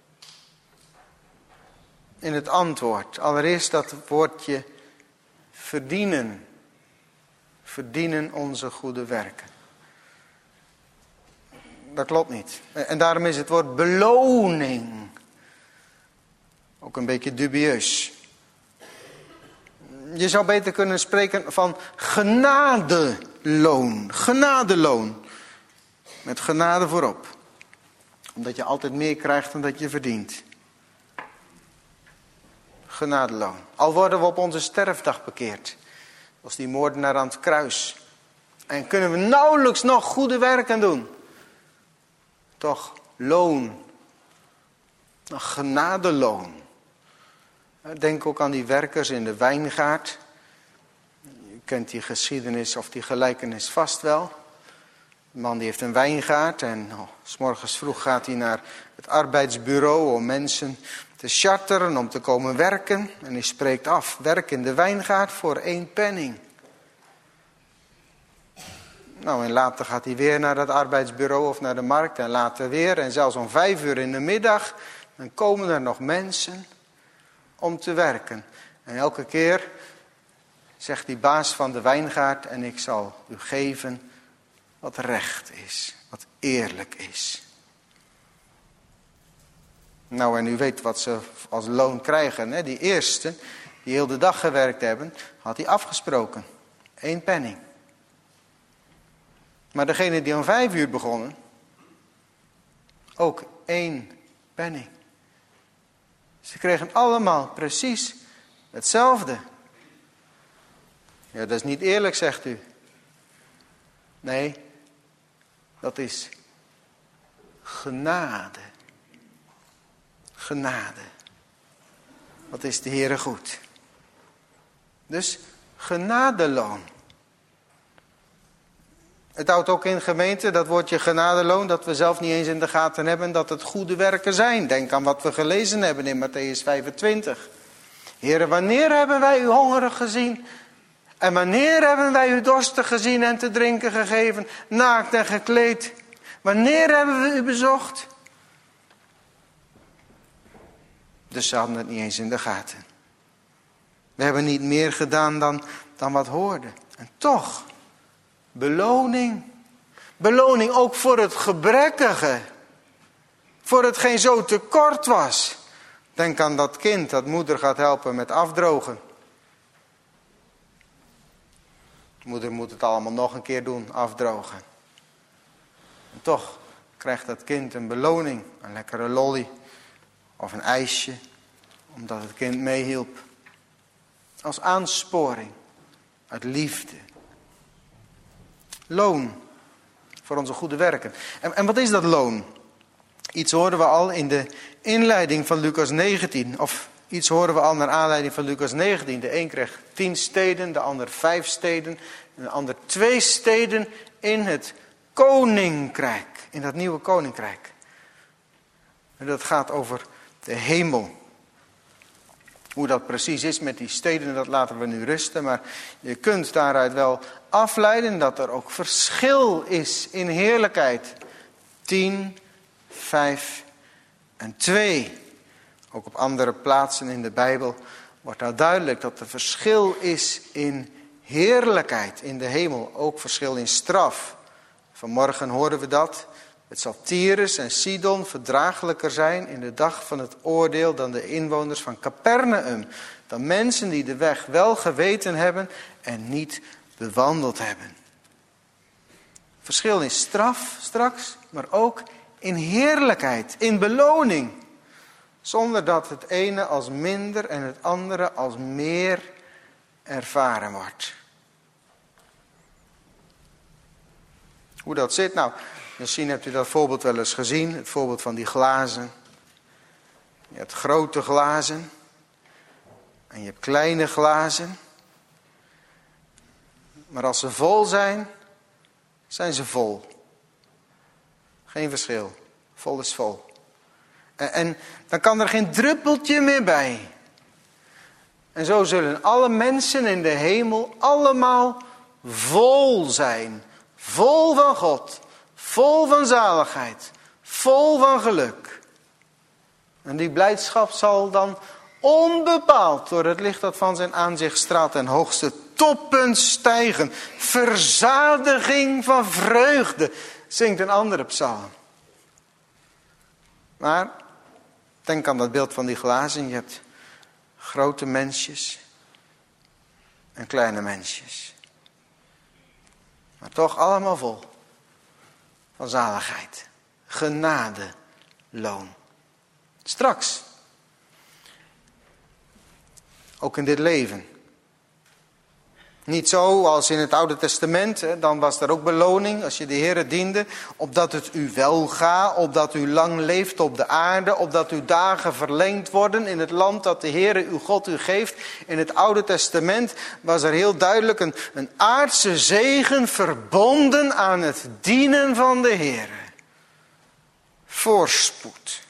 In het antwoord. Allereerst dat woordje verdienen. Verdienen onze goede werken. Dat klopt niet. En daarom is het woord beloning ook een beetje dubieus. Je zou beter kunnen spreken van genadeloon. Genadeloon. Met genade voorop. Omdat je altijd meer krijgt dan dat je verdient. Genadeloon. Al worden we op onze sterfdag bekeerd. Als die moordenaar aan het kruis. En kunnen we nauwelijks nog goede werken doen. Toch loon. Een genadeloon. Denk ook aan die werkers in de wijngaard. Je kent die geschiedenis of die gelijkenis vast wel. De man die heeft een wijngaard en oh, 's morgens vroeg gaat hij naar het arbeidsbureau om mensen te charteren om te komen werken. En hij spreekt af, werk in de wijngaard voor één penning. Nou, en later gaat hij weer naar dat arbeidsbureau of naar de markt en later weer. En zelfs om vijf uur in de middag, dan komen er nog mensen om te werken. En elke keer zegt die baas van de wijngaard, en ik zal u geven wat recht is, wat eerlijk is. Nou, en u weet wat ze als loon krijgen. Hè? Die eerste, die heel de dag gewerkt hebben, had hij afgesproken. Eén penning. Maar degene die om vijf uur begonnen, ook één penning. Ze kregen allemaal precies hetzelfde. Ja, dat is niet eerlijk, zegt u. Nee, dat is genade. Genade. Wat is de Heere goed. Dus genadeloon. Het houdt ook in, gemeente, dat woordje genadeloon, dat we zelf niet eens in de gaten hebben dat het goede werken zijn. Denk aan wat we gelezen hebben in Matthäus vijfentwintig. Heere, wanneer hebben wij u hongerig gezien? En wanneer hebben wij u dorstig gezien en te drinken gegeven, naakt en gekleed? Wanneer hebben we u bezocht? Dus ze hadden het niet eens in de gaten. We hebben niet meer gedaan dan, dan wat hoorden. En toch, beloning. Beloning ook voor het gebrekkige. Voor hetgeen zo tekort was. Denk aan dat kind dat moeder gaat helpen met afdrogen. Moeder moet het allemaal nog een keer doen, afdrogen. En toch krijgt dat kind een beloning. Een lekkere lolly. Of een ijsje. Omdat het kind meehielp. Als aansporing. Uit liefde. Loon. Voor onze goede werken. En, en wat is dat loon? Iets horen we al in de inleiding van Lucas negentien. Of iets horen we al naar aanleiding van Lucas negentien. De een kreeg tien steden, de ander vijf steden. En de ander twee steden in het koninkrijk. In dat nieuwe koninkrijk. En dat gaat over de hemel. Hoe dat precies is met die steden, dat laten we nu rusten. Maar je kunt daaruit wel afleiden dat er ook verschil is in heerlijkheid. Tien, vijf en twee. Ook op andere plaatsen in de Bijbel wordt nou duidelijk dat er verschil is in heerlijkheid in de hemel. Ook verschil in straf. Vanmorgen horen we dat. Het zal Tyrus en Sidon verdraaglijker zijn in de dag van het oordeel dan de inwoners van Capernaum. Dan mensen die de weg wel geweten hebben en niet bewandeld hebben. Verschil in straf straks, maar ook in heerlijkheid, in beloning. Zonder dat het ene als minder en het andere als meer ervaren wordt. Hoe dat zit? Nou, misschien hebt u dat voorbeeld wel eens gezien. Het voorbeeld van die glazen. Je hebt grote glazen. En je hebt kleine glazen. Maar als ze vol zijn, zijn ze vol. Geen verschil. Vol is vol. En, en dan kan er geen druppeltje meer bij. En zo zullen alle mensen in de hemel allemaal vol zijn. Vol van God. Vol van zaligheid. Vol van geluk. En die blijdschap zal dan onbepaald door het licht dat van zijn aanzicht straalt ten hoogste toppunt stijgen. Verzadiging van vreugde, zingt een andere psalm. Maar denk aan dat beeld van die glazen. Je hebt grote mensjes en kleine mensjes. Maar toch allemaal vol van zaligheid. Genade, loon. Straks. Ook in dit leven. Niet zo als in het Oude Testament. Hè, dan was er ook beloning als je de Heere diende. Opdat het u welgaat. Opdat u lang leeft op de aarde. Opdat uw dagen verlengd worden in het land dat de Heere uw God u geeft. In het Oude Testament was er heel duidelijk een, een aardse zegen verbonden aan het dienen van de Heere. Voorspoed.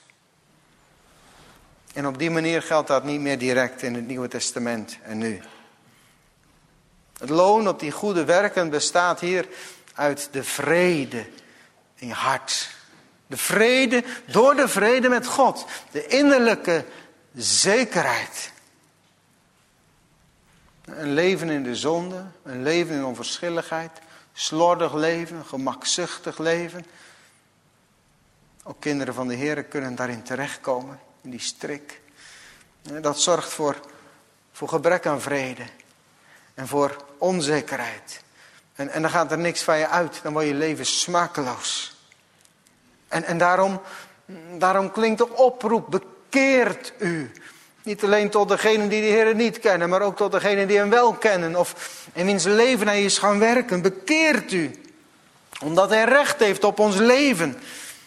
En op die manier geldt dat niet meer direct in het Nieuwe Testament en nu. Het loon op die goede werken bestaat hier uit de vrede in je hart. De vrede door de vrede met God. De innerlijke zekerheid. Een leven in de zonde, een leven in onverschilligheid, slordig leven, gemakzuchtig leven. Ook kinderen van de Heer kunnen daarin terechtkomen, in die strik. Dat zorgt voor, voor gebrek aan vrede en voor onzekerheid. En, en dan gaat er niks van je uit, dan wordt je leven smakeloos. En, en daarom, daarom klinkt de oproep, bekeert u. Niet alleen tot degenen die de Heer niet kennen, maar ook tot degenen die hem wel kennen. Of in wiens leven hij is gaan werken. Bekeert u. Omdat hij recht heeft op ons leven.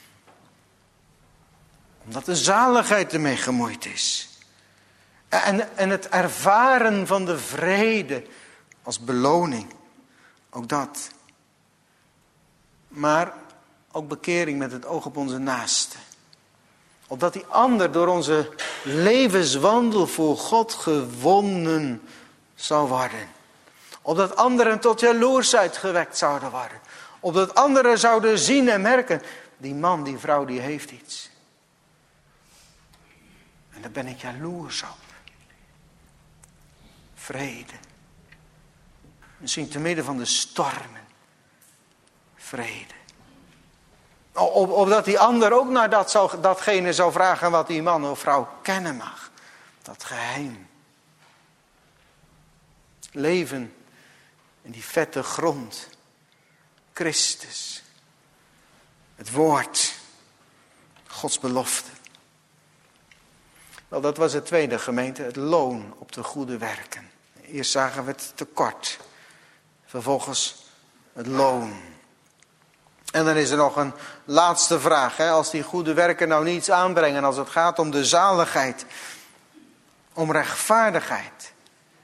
Omdat de zaligheid ermee gemoeid is. En, en het ervaren van de vrede als beloning. Ook dat. Maar ook bekering met het oog op onze naaste. Opdat die ander door onze levenswandel voor God gewonnen zou worden. Opdat anderen tot jaloersheid gewekt zouden worden. Opdat anderen zouden zien en merken. Die man, die vrouw, die heeft iets. En daar ben ik jaloers op. Vrede. Misschien te midden van de stormen. Vrede. Op, opdat die ander ook naar dat zou, datgene zou vragen wat die man of vrouw kennen mag. Dat geheim. Leven in die vette grond. Christus. Het woord. Gods belofte. Wel, dat was het tweede, gemeente. Het loon op de goede werken. Eerst zagen we het tekort. Vervolgens het loon. En dan is er nog een laatste vraag. Hè? Als die goede werken nou niets aanbrengen. Als het gaat om de zaligheid. Om rechtvaardigheid.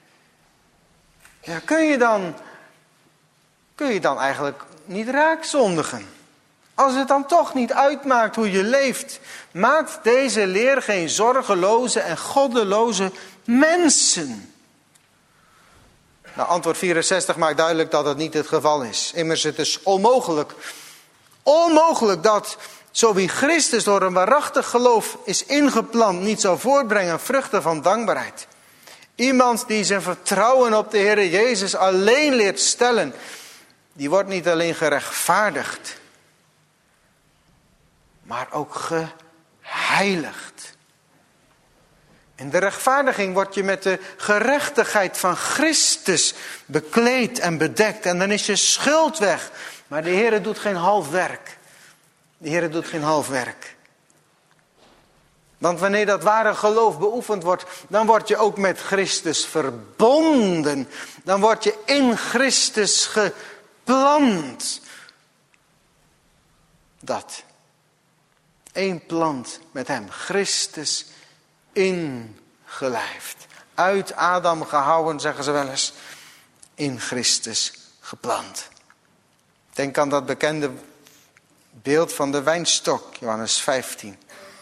Ja, kun je dan, kun je dan eigenlijk niet raakzondigen? Als het dan toch niet uitmaakt hoe je leeft. Maakt deze leer geen zorgeloze en goddeloze mensen. Nou, antwoord vierenzestig maakt duidelijk dat het niet het geval is. Immers, het is onmogelijk. Onmogelijk dat zo wie Christus door een waarachtig geloof is ingeplant niet zou voortbrengen vruchten van dankbaarheid. Iemand die zijn vertrouwen op de Heer Jezus alleen leert stellen, die wordt niet alleen gerechtvaardigd, maar ook geheiligd. In de rechtvaardiging word je met de gerechtigheid van Christus bekleed en bedekt. En dan is je schuld weg. Maar de Heer doet geen half werk. De Heer doet geen half werk. Want wanneer dat ware geloof beoefend wordt, dan word je ook met Christus verbonden. Dan word je in Christus geplant. Dat. Eén plant met hem. Christus ingelijfd. Uit Adam gehouwen, zeggen ze wel eens. In Christus geplant. Denk aan dat bekende beeld van de wijnstok, Johannes vijftien.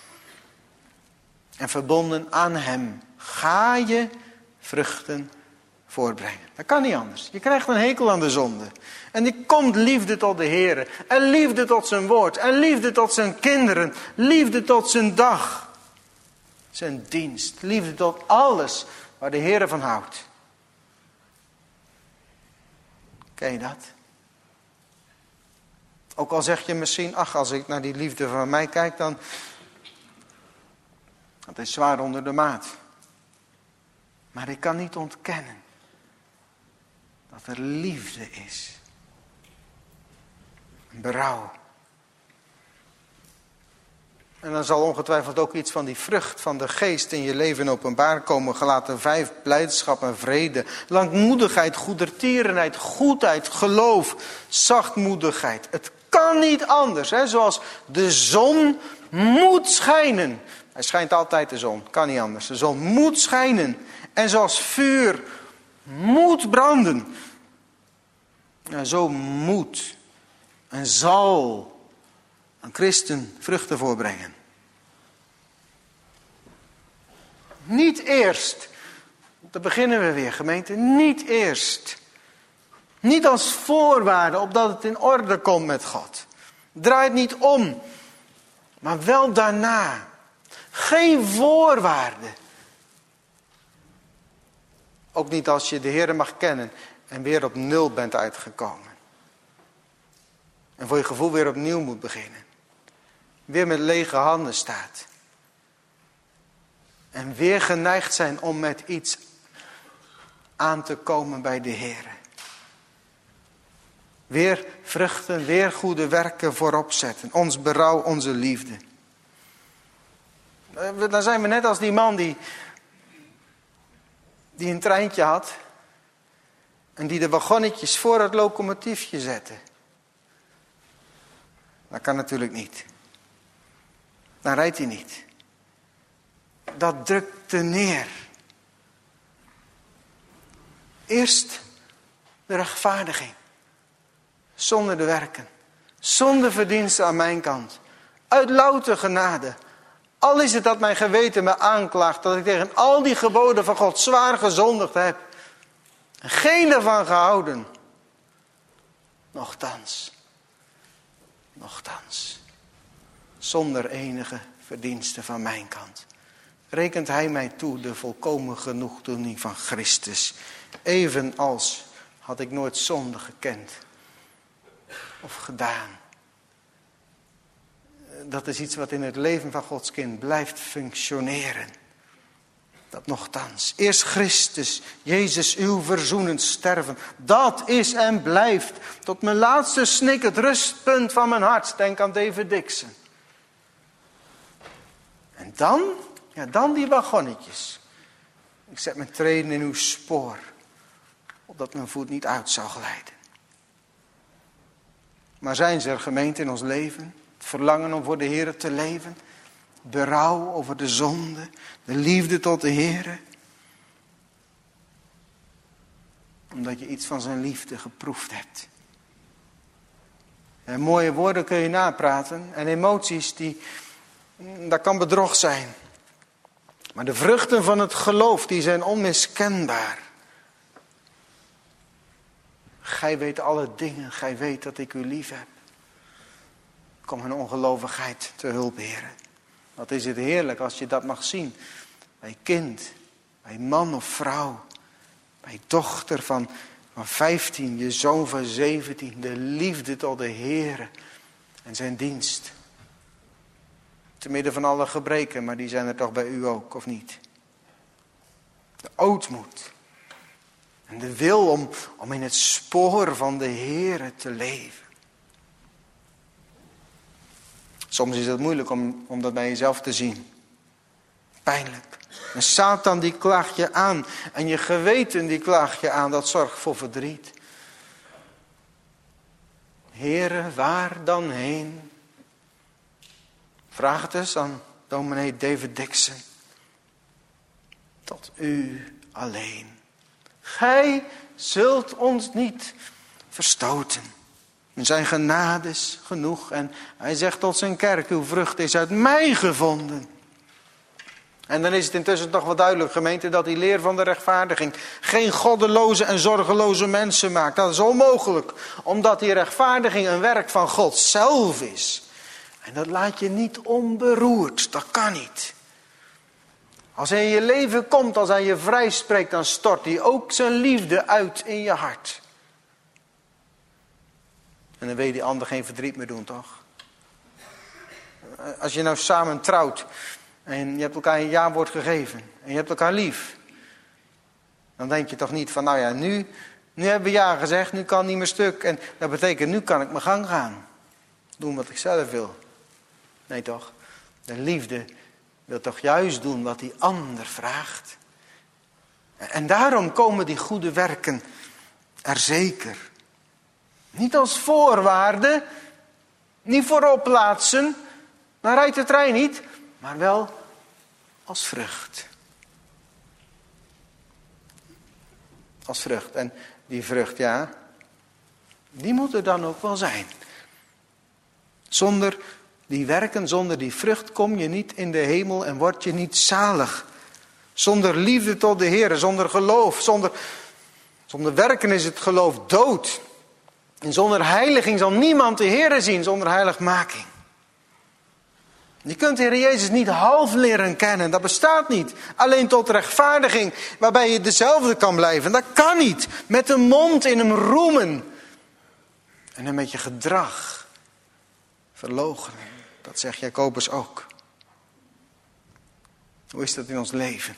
En verbonden aan hem ga je vruchten voortbrengen. Dat kan niet anders. Je krijgt een hekel aan de zonde. En er komt liefde tot de Heer. En liefde tot zijn woord. En liefde tot zijn kinderen. Liefde tot zijn dag. Zijn dienst. Liefde tot alles waar de Heer van houdt. Ken je dat? Ook al zeg je misschien, ach, als ik naar die liefde van mij kijk, dan... dat is zwaar onder de maat. Maar ik kan niet ontkennen dat er liefde is. Berouw. En dan zal ongetwijfeld ook iets van die vrucht van de geest in je leven openbaar komen. Gelaten vijf, blijdschap en vrede. Langmoedigheid, goedertierenheid, goedheid, geloof, zachtmoedigheid. Het kan niet anders. Hè? Zoals de zon moet schijnen. Hij schijnt altijd, de zon. Kan niet anders. De zon moet schijnen. En zoals vuur moet branden. Ja, zo moet en zal een christen vruchten voorbrengen. Niet eerst. Daar beginnen we weer, gemeente. Niet eerst. Niet als voorwaarde opdat het in orde komt met God. Draai het niet om. Maar wel daarna. Geen voorwaarde. Ook niet als je de Heer mag kennen en weer op nul bent uitgekomen. En voor je gevoel weer opnieuw moet beginnen. Weer met lege handen staat. En weer geneigd zijn om met iets aan te komen bij de Heer. Weer vruchten, weer goede werken voorop zetten. Ons berouw, onze liefde. Dan zijn we net als die man die, die een treintje had. En die de wagonnetjes voor het locomotiefje zette. Dat kan natuurlijk niet. Dan rijdt hij niet. Dat drukte neer. Eerst de rechtvaardiging. Zonder de werken. Zonder verdiensten aan mijn kant. Uit louter genade. Al is het dat mijn geweten me aanklaagt. Dat ik tegen al die geboden van God zwaar gezondigd heb. En geen ervan gehouden. Nochtans. Nochtans. Zonder enige verdiensten van mijn kant. Rekent hij mij toe de volkomen genoegdoening van Christus. Evenals had ik nooit zonde gekend. Of gedaan. Dat is iets wat in het leven van Gods kind blijft functioneren. Dat nochtans. Eerst Christus, Jezus, uw verzoenend sterven. Dat is en blijft. Tot mijn laatste snik het rustpunt van mijn hart. Denk aan David Dixon. En dan, ja dan die wagonnetjes. Ik zet mijn treden in uw spoor. Opdat mijn voet niet uit zou glijden. Maar zijn ze er, gemeente, in ons leven? Het verlangen om voor de Heer te leven? Berouw over de zonde? De liefde tot de Heer? Omdat je iets van zijn liefde geproefd hebt. En mooie woorden kun je napraten. En emoties, die, dat kan bedrog zijn. Maar de vruchten van het geloof, die zijn onmiskenbaar. Gij weet alle dingen, gij weet dat ik u lief heb. Kom mijn ongelovigheid te hulp, Heer. Wat is het heerlijk als je dat mag zien. Bij kind, bij man of vrouw. Bij dochter van, van vijftien, je zoon van zeventien. De liefde tot de Heer en zijn dienst. Te midden van alle gebreken, maar die zijn er toch bij u ook, of niet? De ootmoed. En de wil om, om in het spoor van de Heer te leven. Soms is het moeilijk om, om dat bij jezelf te zien. Pijnlijk. En Satan die klaagt je aan. En je geweten die klaagt je aan. Dat zorgt voor verdriet. Heere, waar dan heen? Vraag het eens aan dominee David Dixon. Tot u alleen. Gij zult ons niet verstoten. Zijn genade is genoeg. En hij zegt tot zijn kerk, uw vrucht is uit mij gevonden. En dan is het intussen toch wel duidelijk, gemeente, dat die leer van de rechtvaardiging geen goddeloze en zorgeloze mensen maakt. Dat is onmogelijk, omdat die rechtvaardiging een werk van God zelf is. En dat laat je niet onberoerd, dat kan niet. Als hij in je leven komt, als hij je vrij spreekt, dan stort hij ook zijn liefde uit in je hart. En dan wil je die ander geen verdriet meer doen, toch? Als je nou samen trouwt en je hebt elkaar een jaarwoord gegeven en je hebt elkaar lief. Dan denk je toch niet van, nou ja, nu, nu hebben we ja gezegd, nu kan het niet meer stuk. En dat betekent, nu kan ik mijn gang gaan. Doen wat ik zelf wil. Nee toch? De liefde wil toch juist doen wat die ander vraagt. En daarom komen die goede werken er zeker. Niet als voorwaarde, niet voorop plaatsen, dan rijdt de trein niet, maar wel als vrucht. Als vrucht. En die vrucht, ja, die moet er dan ook wel zijn. Zonder die werken, zonder die vrucht kom je niet in de hemel en word je niet zalig. Zonder liefde tot de Heer, zonder geloof, zonder, zonder werken is het geloof dood. En zonder heiliging zal niemand de Heer zien, zonder heiligmaking. Je kunt de Heer Jezus niet half leren kennen. Dat bestaat niet. Alleen tot rechtvaardiging, waarbij je dezelfde kan blijven. Dat kan niet. Met de mond in hem roemen. En hem met je gedrag verloochenen. Dat zegt Jacobus ook. Hoe is dat in ons leven?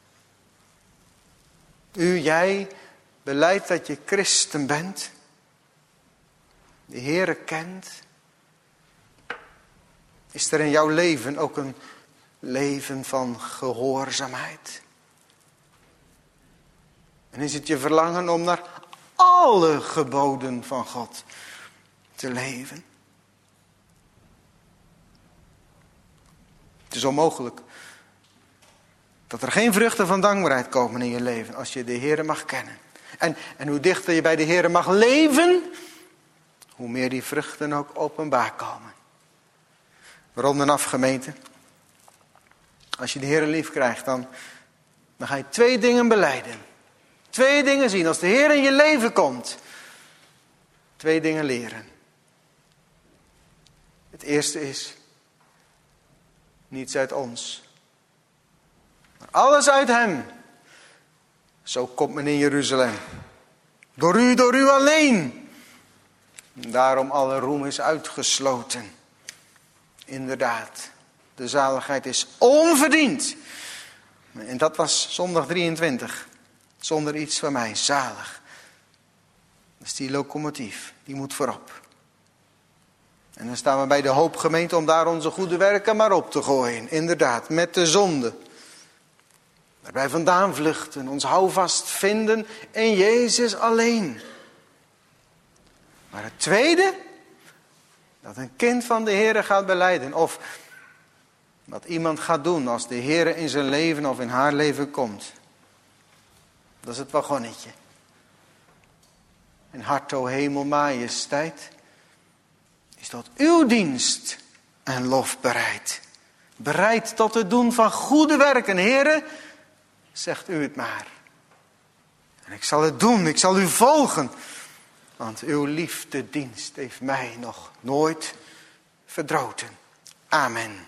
U, jij, belijdt dat je christen bent. De Heere kent. Is er in jouw leven ook een leven van gehoorzaamheid? En is het je verlangen om naar alle geboden van God te leven? Het is onmogelijk dat er geen vruchten van dankbaarheid komen in je leven als je de Heere mag kennen. En, en hoe dichter je bij de Heere mag leven, hoe meer die vruchten ook openbaar komen. We ronden af, gemeente. Als je de Heere lief krijgt, dan, dan ga je twee dingen belijden. Twee dingen zien. Als de Heer in je leven komt. Twee dingen leren. Het eerste is, niets uit ons, maar alles uit hem. Zo komt men in Jeruzalem. Door u, door u alleen. Daarom alle roem is uitgesloten. Inderdaad, de zaligheid is onverdiend. En dat was zondag drieëntwintig. Zonder iets van mij, zalig. Dat is die locomotief, die moet voorop. En dan staan we bij de hoopgemeente om daar onze goede werken maar op te gooien. Inderdaad, met de zonde. Waar wij vandaan vluchten, ons houvast vinden in Jezus alleen. Maar het tweede, dat een kind van de Heere gaat belijden. Of wat iemand gaat doen als de Heere in zijn leven of in haar leven komt. Dat is het wagonnetje. En hart, o hemel, majesteit, is tot uw dienst en lof bereid. Bereid tot het doen van goede werken. Heere, zegt u het maar. En ik zal het doen, ik zal u volgen. Want uw liefdedienst heeft mij nog nooit verdroten. Amen.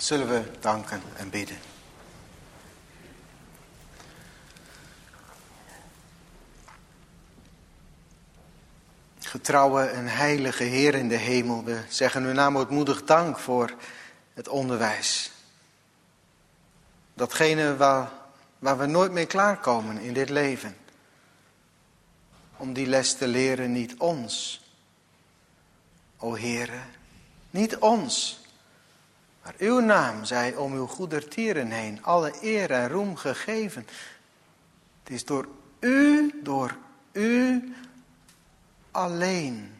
Zullen we danken en bidden. Getrouwe en heilige Heer in de hemel, we zeggen uw naam ootmoedig dank voor het onderwijs. Datgene waar, waar we nooit mee klaarkomen in dit leven. Om die les te leren, niet ons, o Heere, niet ons, maar uw naam zij om uw goedertieren heen alle eer en roem gegeven. Het is door u, door u alleen.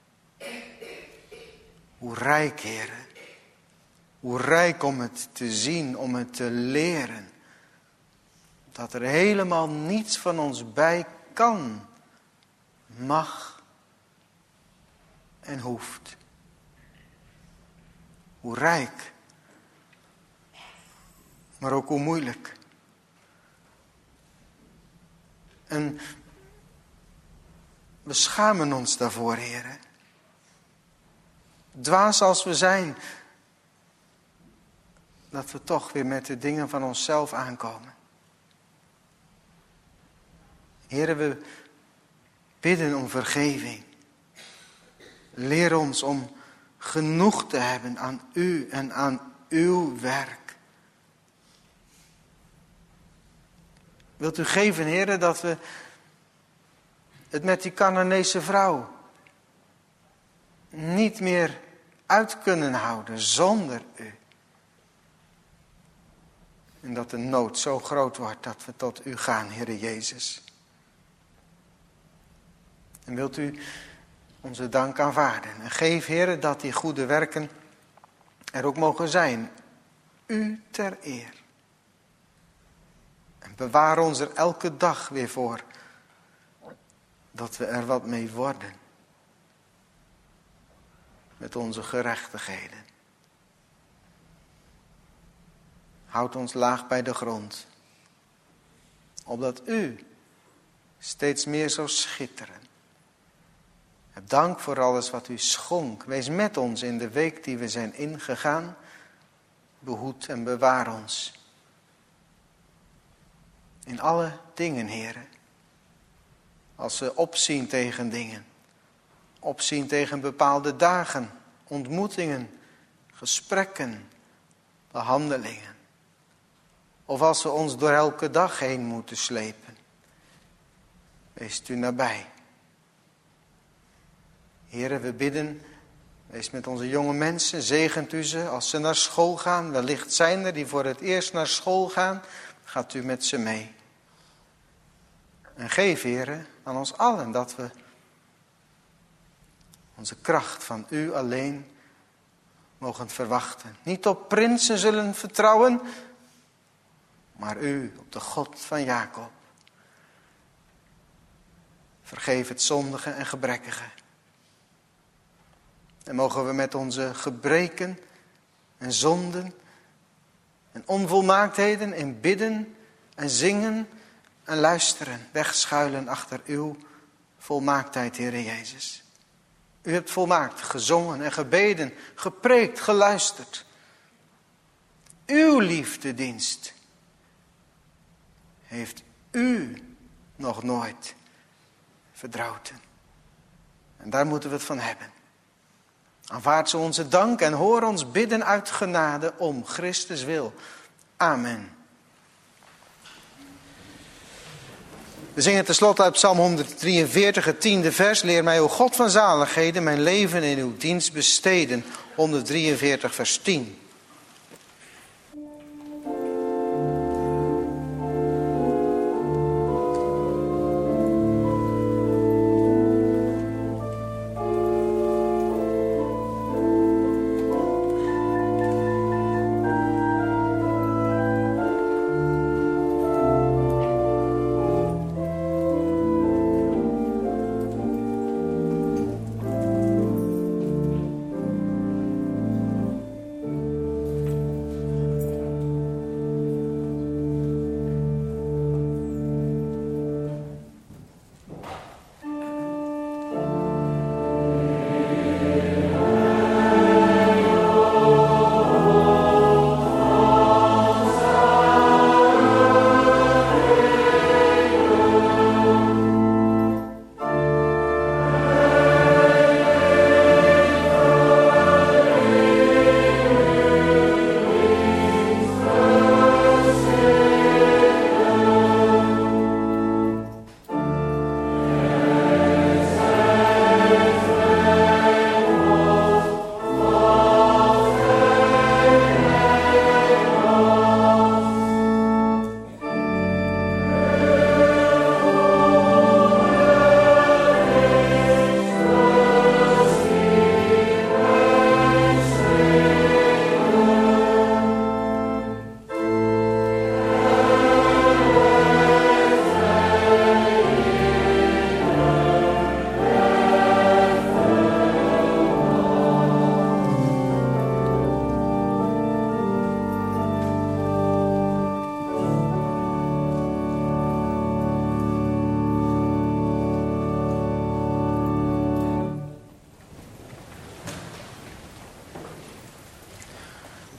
Hoe rijk, Heere. Hoe rijk om het te zien, om het te leren. Dat er helemaal niets van ons bij kan, mag en hoeft. Hoe rijk. Maar ook hoe moeilijk. En we schamen ons daarvoor, Heere. Dwaas als we zijn, dat we toch weer met de dingen van onszelf aankomen. Heere, we bidden om vergeving. Leer ons om genoeg te hebben aan u en aan uw werk. Wilt u geven, Heere, dat we het met die Canaanese vrouw niet meer uit kunnen houden zonder u. En dat de nood zo groot wordt dat we tot u gaan, Heere Jezus. En wilt u onze dank aanvaarden. En geef, Heere, dat die goede werken er ook mogen zijn. U ter eer. En bewaar ons er elke dag weer voor. Dat we er wat mee worden. Met onze gerechtigheden. Houd ons laag bij de grond. Opdat u steeds meer zou schitteren. Heb dank voor alles wat u schonk. Wees met ons in de week die we zijn ingegaan. Behoed en bewaar ons. In alle dingen, Heere. Als we opzien tegen dingen. Opzien tegen bepaalde dagen, ontmoetingen, gesprekken, behandelingen. Of als we ons door elke dag heen moeten slepen. Wees u nabij. Heere, we bidden, wees met onze jonge mensen, zegent u ze als ze naar school gaan. Wellicht zijn er die voor het eerst naar school gaan, gaat u met ze mee. En geef, Heere, aan ons allen dat we onze kracht van u alleen mogen verwachten. Niet op prinsen zullen vertrouwen, maar u op de God van Jacob. Vergeef het zondige en gebrekkige. En mogen we met onze gebreken en zonden en onvolmaaktheden in bidden en zingen en luisteren, wegschuilen achter uw volmaaktheid, Heere Jezus. U hebt volmaakt gezongen en gebeden, gepreekt, geluisterd. Uw liefdedienst heeft u nog nooit verdroten. En daar moeten we het van hebben. Aanvaard zo onze dank en hoor ons bidden uit genade om Christus wil. Amen. We zingen tenslotte uit Psalm honderddrieënveertig, het tiende vers. Leer mij, o God van zaligheden, mijn leven in uw dienst besteden. honderddrieënveertig, vers tien.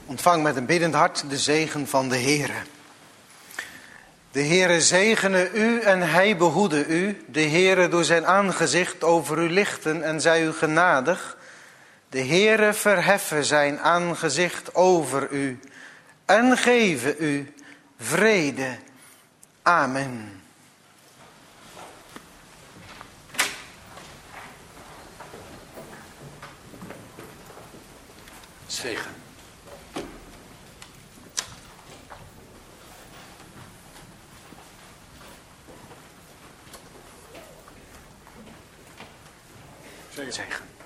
Ontvang met een biddend hart de zegen van de Heere. De Heere zegene u en hij behoede u. De Heere door zijn aangezicht over u lichten en zij u genadig. De Heere verheffen zijn aangezicht over u en geven u vrede. Amen. Zegen. Zegen.